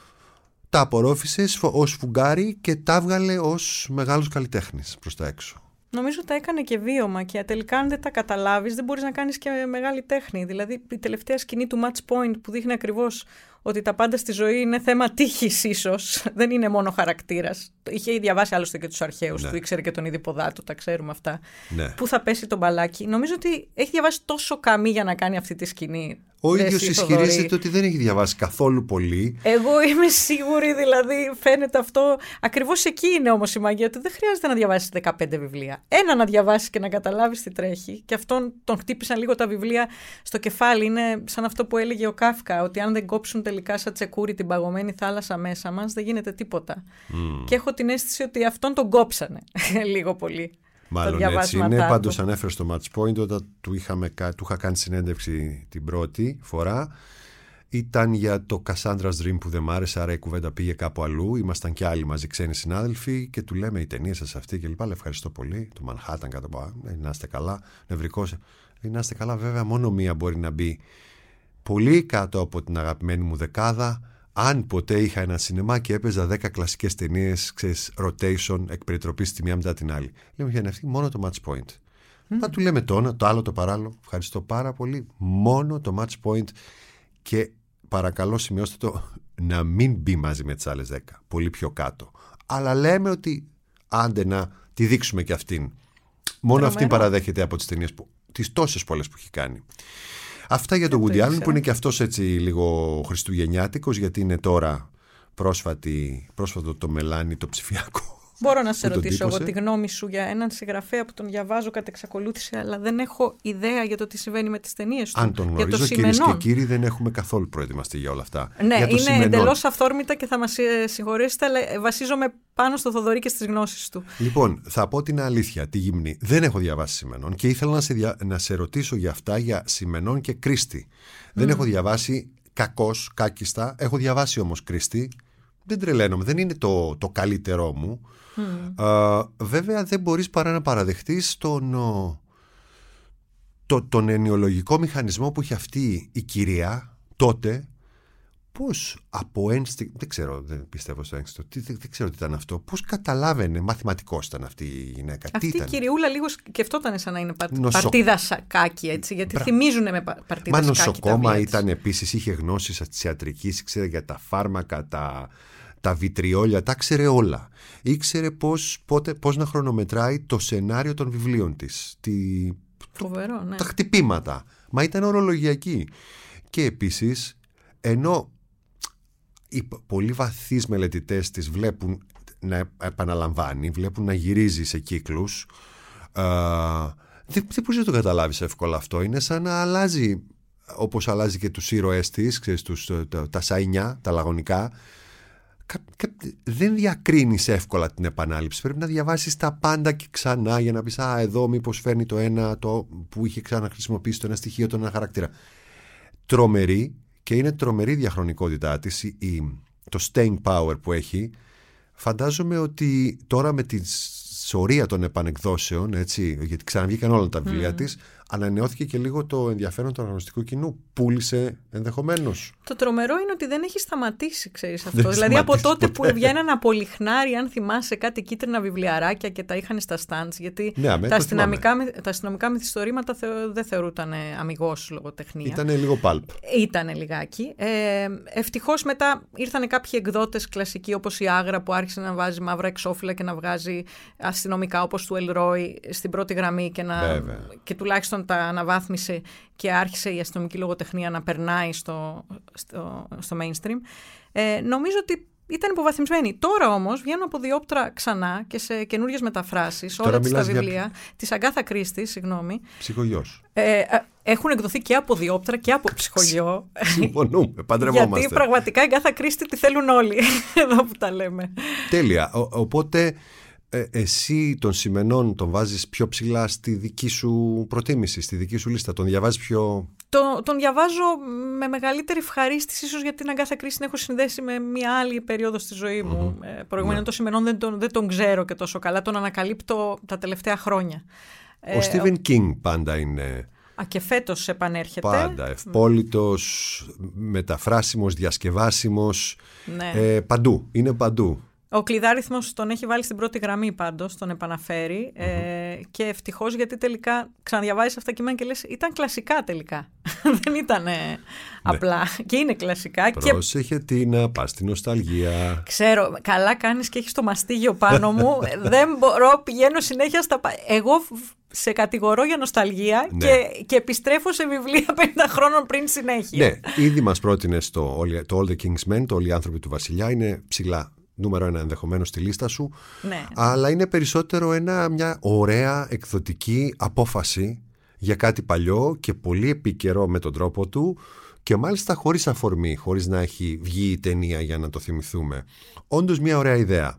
τα απορρόφησε ως φουγγάρι και τα έβγαλε ως μεγάλος καλλιτέχνης προς τα έξω.
Νομίζω τα έκανε και βίωμα και τελικά αν δεν τα καταλάβεις δεν μπορείς να κάνεις και μεγάλη τέχνη. Δηλαδή η τελευταία σκηνή του Match Point που δείχνει ακριβώς ότι τα πάντα στη ζωή είναι θέμα τύχης ίσως, δεν είναι μόνο χαρακτήρας. Είχε διαβάσει άλλωστε και τους αρχαίους, του ήξερε και τον Ιδιπποδάτο, τα ξέρουμε αυτά. Ναι. Πού θα πέσει το μπαλάκι. Νομίζω ότι έχει διαβάσει τόσο Καμί για να κάνει αυτή τη σκηνή.
Ο ίδιος ισχυρίζεται ότι δεν έχει διαβάσει καθόλου πολύ.
Εγώ είμαι σίγουρη, δηλαδή φαίνεται αυτό. Ακριβώς εκεί είναι όμως η μαγεία, ότι δεν χρειάζεται να διαβάσεις 15 βιβλία. Ένα να διαβάσεις και να καταλάβεις τι τρέχει. Και αυτόν τον χτύπησαν λίγο τα βιβλία στο κεφάλι. Είναι σαν αυτό που έλεγε ο Κάφκα, ότι αν δεν κόψουν τελικά σαν τσεκούρι την παγωμένη θάλασσα μέσα μας, δεν γίνεται τίποτα. Και έχω την αίσθηση ότι αυτόν τον κόψανε λίγο πολύ.
Μάλλον έτσι είναι. Πάντως ανέφερε στο Match Point όταν του είχα κάνει συνέντευξη την πρώτη φορά. Ήταν για το Cassandra's Dream που δεν μ' άρεσε, άρα η κουβέντα πήγε κάπου αλλού. Ήμασταν κι άλλοι μαζί ξένοι συνάδελφοι και του λέμε: η ταινία σας αυτή και λοιπά. Ευχαριστώ πολύ. Το Manhattan κάτω από. Να είστε καλά. Νευρικός. Να είστε καλά, βέβαια, μόνο μία μπορεί να μπει πολύ κάτω από την αγαπημένη μου δεκάδα. Αν ποτέ είχα ένα σινεμά και έπαιζα 10 κλασικές ταινίες, ξέρεις, rotation, εκ περιτροπής τη μία μετά την άλλη. Λέμε για αυτή μόνο το Match Point. Θα του λέμε το άλλο το παράλληλο. Ευχαριστώ πάρα πολύ. Μόνο το Match Point και παρακαλώ σημειώστε το να μην μπει μαζί με τις άλλες 10. Πολύ πιο κάτω. Αλλά λέμε ότι άντε να τη δείξουμε και αυτήν. Μόνο αυτήν παραδέχεται από τις ταινίες τις τόσες πολλές που έχει κάνει. Αυτά για τον Woody Allen που είναι και αυτός έτσι λίγο χριστουγεννιάτικος, γιατί είναι τώρα πρόσφατο το μελάνι το ψηφιακό.
Μπορώ να σε ρωτήσω εγώ τη γνώμη σου για έναν συγγραφέα που τον διαβάζω κατ' εξακολούθηση, αλλά δεν έχω ιδέα για το τι συμβαίνει με τις ταινίες του.
Αν τον γνωρίζω, κυρίες και κύριοι, δεν έχουμε καθόλου προετοιμαστεί για όλα αυτά.
Ναι, είναι εντελώς αυθόρμητα και θα μας συγχωρέσετε, αλλά βασίζομαι πάνω στο Θοδωρή και στις γνώσεις του.
Λοιπόν, θα πω την αλήθεια, τη γυμνή. Δεν έχω διαβάσει Σημενών και ήθελα να σε ρωτήσω για αυτά, για Σημενών και Κρίστη. Δεν έχω διαβάσει κάκιστα. Έχω διαβάσει όμως Κρίστη. Δεν τρελαίνομαι, δεν είναι το καλύτερό μου. Βέβαια δεν μπορείς παρά να παραδεχτείς τον ενοιολογικό μηχανισμό που είχε αυτή η κυρία τότε, πώς από ένστικτο, δεν ξέρω, δεν πιστεύω στο ένστικτο, δεν ξέρω τι ήταν αυτό, πώς καταλάβαινε, μαθηματικός ήταν αυτή η γυναίκα.
Αυτή η κυριούλα λίγο σκεφτόταν σαν να είναι παρτίδα σακάκι, έτσι, γιατί θυμίζουν με παρτίδα σακάκι.
Μα νοσοκόμα ήταν επίσης, είχε γνώσεις της ιατρικής, ήξερε για τα φάρμακα, τα βιτριόλια, τα ξέρε όλα. Ήξερε πώς να χρονομετράει το σενάριο των βιβλίων της.
Φοβερό, ναι.
Τα χτυπήματα. Μα ήταν ορολογιακή. Και επίσης, ενώ οι πολύ βαθείς μελετητές της βλέπουν να επαναλαμβάνει, βλέπουν να γυρίζει σε κύκλους, δεν μπορείς να το καταλάβεις εύκολα αυτό. Είναι σαν να αλλάζει όπως αλλάζει και τους ήρωές της, ξέρεις, τα σαϊνιά, τα λαγωνικά, δεν διακρίνεις εύκολα την επανάληψη. Πρέπει να διαβάσεις τα πάντα και ξανά για να πεις εδώ μήπως φέρνει το ένα το που είχε ξαναχρησιμοποιήσει το ένα στοιχείο, το ένα χαρακτήρα. Τρομερή, και είναι τρομερή διαχρονικότητά της, το staying power που έχει. Φαντάζομαι ότι τώρα με τη σωρία των επανεκδόσεων, έτσι, γιατί ξαναβγήκαν όλα τα βιβλία της, ανανεώθηκε και λίγο το ενδιαφέρον του αναγνωστικού κοινού. Πούλησε ενδεχομένως.
Το τρομερό είναι ότι δεν έχει σταματήσει, ξέρεις αυτό. Δηλαδή από τότε που βγαίναν από λιχνάρι, αν θυμάσαι, κάτι κίτρινα βιβλιαράκια και τα είχαν στα stands. Γιατί τα αστυνομικά μυθιστορήματα δεν θεωρούταν αμιγώς λογοτεχνία.
Ήτανε λίγο pulp.
Ήτανε λιγάκι. Ευτυχώς μετά ήρθαν κάποιοι εκδότες κλασικοί, όπως η Άγρα, που άρχισε να βάζει μαύρα εξώφυλλα και να βγάζει αστυνομικά, όπως του Ελρόι, στην πρώτη γραμμή και τουλάχιστον τα αναβάθμισε και άρχισε η αστυνομική λογοτεχνία να περνάει στο mainstream. Νομίζω ότι ήταν υποβαθμισμένη. Τώρα όμως βγαίνουν από διόπτρα ξανά και σε καινούριες μεταφράσεις όλα τα βιβλία της Αγκάθα Κρίστη, συγγνώμη.
Ψυχογιός.
Έχουν εκδοθεί και από διόπτρα και από ψυχογιό.
Συμφωνούμε, παντρευόμαστε.
Γιατί πραγματικά η Αγκάθα Κρίστη τη θέλουν όλοι, εδώ που τα λέμε.
Τέλεια. Οπότε εσύ τον Σημενών τον βάζεις πιο ψηλά στη δική σου προτίμηση, στη δική σου λίστα, τον διαβάζεις πιο...
Τον διαβάζω με μεγαλύτερη ευχαρίστηση, ίσως γιατί την Αγκάθα Κρίστη την έχω συνδέσει με μια άλλη περίοδο στη ζωή μου. Προηγουμένως τον Σημενών δεν τον ξέρω και τόσο καλά, τον ανακαλύπτω τα τελευταία χρόνια.
Ο Στίβεν Κίνγκ πάντα είναι...
Και φέτος επανέρχεται.
Πάντα ευπόλυτος, μεταφράσιμος, διασκευάσιμος,
ναι.
Παντού, είναι παντού.
Ο Κλειδάριθμος τον έχει βάλει στην πρώτη γραμμή πάντως, τον επαναφέρει και ευτυχώς, γιατί τελικά ξαναδιαβάζεις αυτά τα κείμενα και λες ήταν κλασικά τελικά. Δεν ήταν απλά και είναι κλασικά.
Πρόσεχε τι να πας στην νοσταλγία.
Ξέρω, καλά κάνεις και έχεις το μαστίγιο πάνω μου. Δεν μπορώ, πηγαίνω συνέχεια εγώ σε κατηγορώ για νοσταλγία, ναι. και επιστρέφω σε βιβλία 50 χρόνων πριν συνέχεια.
Ναι, ήδη μας πρότεινες το All the King's Men, το Όλοι οι άνθρωποι του Βασιλιά, είναι ψηλά. Νούμερο 1 ενδεχομένως στη λίστα σου,
ναι.
Αλλά είναι περισσότερο μια ωραία εκδοτική απόφαση για κάτι παλιό και πολύ επίκαιρο με τον τρόπο του, και μάλιστα χωρίς αφορμή, χωρίς να έχει βγει η ταινία για να το θυμηθούμε. Όντως μια ωραία ιδέα.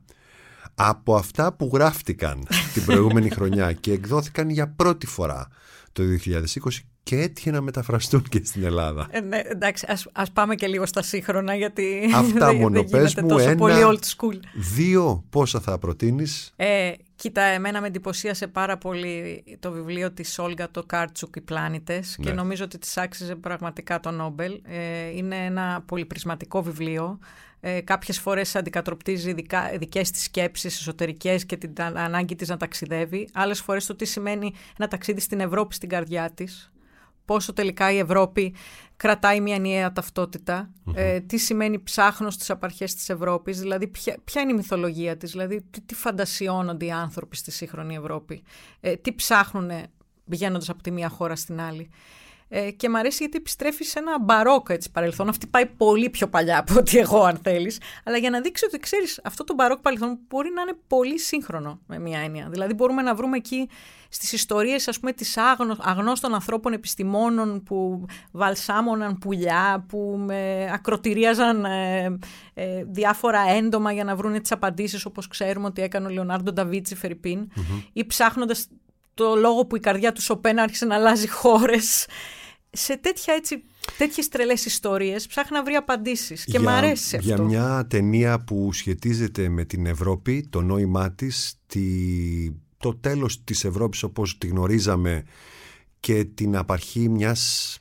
Από αυτά που γράφτηκαν την προηγούμενη χρονιά και εκδόθηκαν για πρώτη φορά το 2020 και έτυχε να μεταφραστούν και στην Ελλάδα.
Ναι, εντάξει, ας πάμε και λίγο στα σύγχρονα, γιατί
αυτά μόνο πες μου,
τόσο πολύ old school.
2, πόσα θα προτείνεις?
Κοίτα, εμένα με εντυπωσίασε πάρα πολύ το βιβλίο της Όλγα Τοκάρτσουκ, «Οι πλάνητες», ναι. Και νομίζω ότι της άξιζε πραγματικά το Νόμπελ. Είναι ένα πολυπρισματικό βιβλίο. Κάποιες φορές αντικατοπτρίζει δικές της σκέψεις εσωτερικές και την ανάγκη της να ταξιδεύει. Άλλες φορές το τι σημαίνει ένα ταξίδι στην Ευρώπη, στην καρδιά της. Πόσο τελικά η Ευρώπη κρατάει μια ενιαία ταυτότητα, τι σημαίνει ψάχνω στις απαρχές της Ευρώπης, δηλαδή ποια είναι η μυθολογία της, δηλαδή τι φαντασιώνονται οι άνθρωποι στη σύγχρονη Ευρώπη, τι ψάχνουν πηγαίνοντας από τη μία χώρα στην άλλη. Και μ' αρέσει γιατί επιστρέφει σε ένα μπαρόκο παρελθόν. Αυτή πάει πολύ πιο παλιά από ότι εγώ, αν θέλεις. Αλλά για να δείξει ότι ξέρεις, αυτό το μπαρόκο παρελθόν μπορεί να είναι πολύ σύγχρονο με μια έννοια. Δηλαδή, μπορούμε να βρούμε εκεί στις ιστορίες, ας πούμε, της αγνώστων ανθρώπων επιστημόνων που βαλσάμωναν πουλιά, που ακροτηρίαζαν διάφορα έντομα για να βρουν τις απαντήσεις, όπως ξέρουμε ότι έκανε ο Λεωνάρντο Νταβίντσι Φερρυπίν, ή ψάχνοντας το λόγο που η καρδιά του Σοπέν άρχισε να αλλάζει χώρες. Σε τέτοιες τρελές ιστορίες ψάχνει να βρει απαντήσεις και μ' αρέσει αυτό.
Για μια ταινία που σχετίζεται με την Ευρώπη, το νόημά της, το τέλος της Ευρώπης όπως τη γνωρίζαμε και την απαρχή μιας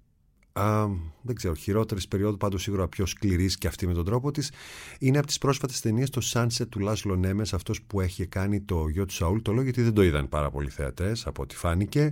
δεν ξέρω, χειρότερης περίοδου, πάντως σίγουρα πιο σκληρής και αυτή με τον τρόπο της, είναι από τις πρόσφατες ταινίες το Sunset του Λάσλο Νέμες, αυτός που έχει κάνει το γιο του Σαούλ. Το λέω γιατί δεν το είδαν πάρα πολλοί θεατές από ό,τι φάνηκε,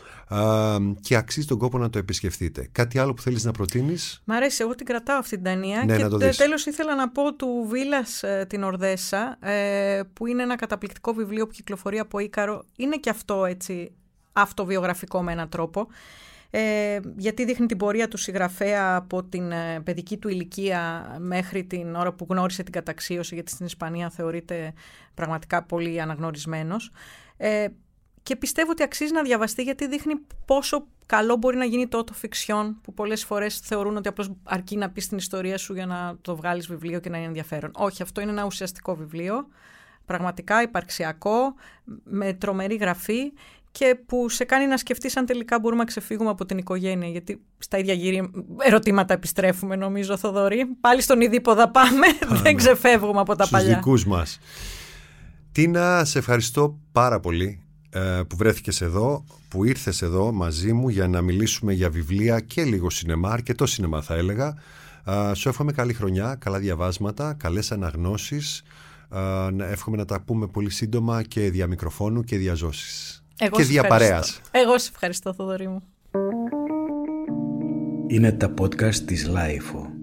και αξίζει τον κόπο να το επισκεφτείτε. Κάτι άλλο που θέλεις να προτείνεις?
Μ' αρέσει, εγώ την κρατάω αυτή την ταινία.
Ναι,
και τέλος ήθελα να πω του Βίλας την Ορδέσα, που είναι ένα καταπληκτικό βιβλίο που κυκλοφορεί από Ίκαρο. Είναι και αυτό έτσι αυτοβιογραφικό με έναν τρόπο. Γιατί δείχνει την πορεία του συγγραφέα από την παιδική του ηλικία μέχρι την ώρα που γνώρισε την καταξίωση, γιατί στην Ισπανία θεωρείται πραγματικά πολύ αναγνωρισμένος. Και πιστεύω ότι αξίζει να διαβαστεί, γιατί δείχνει πόσο καλό μπορεί να γίνει το auto-fiction, που πολλές φορές θεωρούν ότι απλώς αρκεί να πεις την ιστορία σου για να το βγάλεις βιβλίο και να είναι ενδιαφέρον. Όχι, αυτό είναι ένα ουσιαστικό βιβλίο, πραγματικά υπαρξιακό, με τρομερή γραφή και που σε κάνει να σκεφτείς αν τελικά μπορούμε να ξεφύγουμε από την οικογένεια. Γιατί στα ίδια ερωτήματα επιστρέφουμε, νομίζω, Θοδωρή. Πάλι στον Ιδίποδα πάμε, δεν ξεφεύγουμε από τα παλιά.
Στους δικούς μας. Τίνα, σε ευχαριστώ πάρα πολύ που βρέθηκες εδώ, που ήρθες εδώ μαζί μου για να μιλήσουμε για βιβλία και λίγο σινεμά, αρκετό σινεμά θα έλεγα. Σου εύχομαι καλή χρονιά, καλά διαβάσματα, καλές αναγνώσεις. Εύχομαι να τα πούμε πολύ σύντομα και δια μικροφόνου και διαζώσεις. Και διαπαρέας.
Εγώ σε ευχαριστώ, Θοδωρή μου.
Είναι τα podcast της Λάιφο.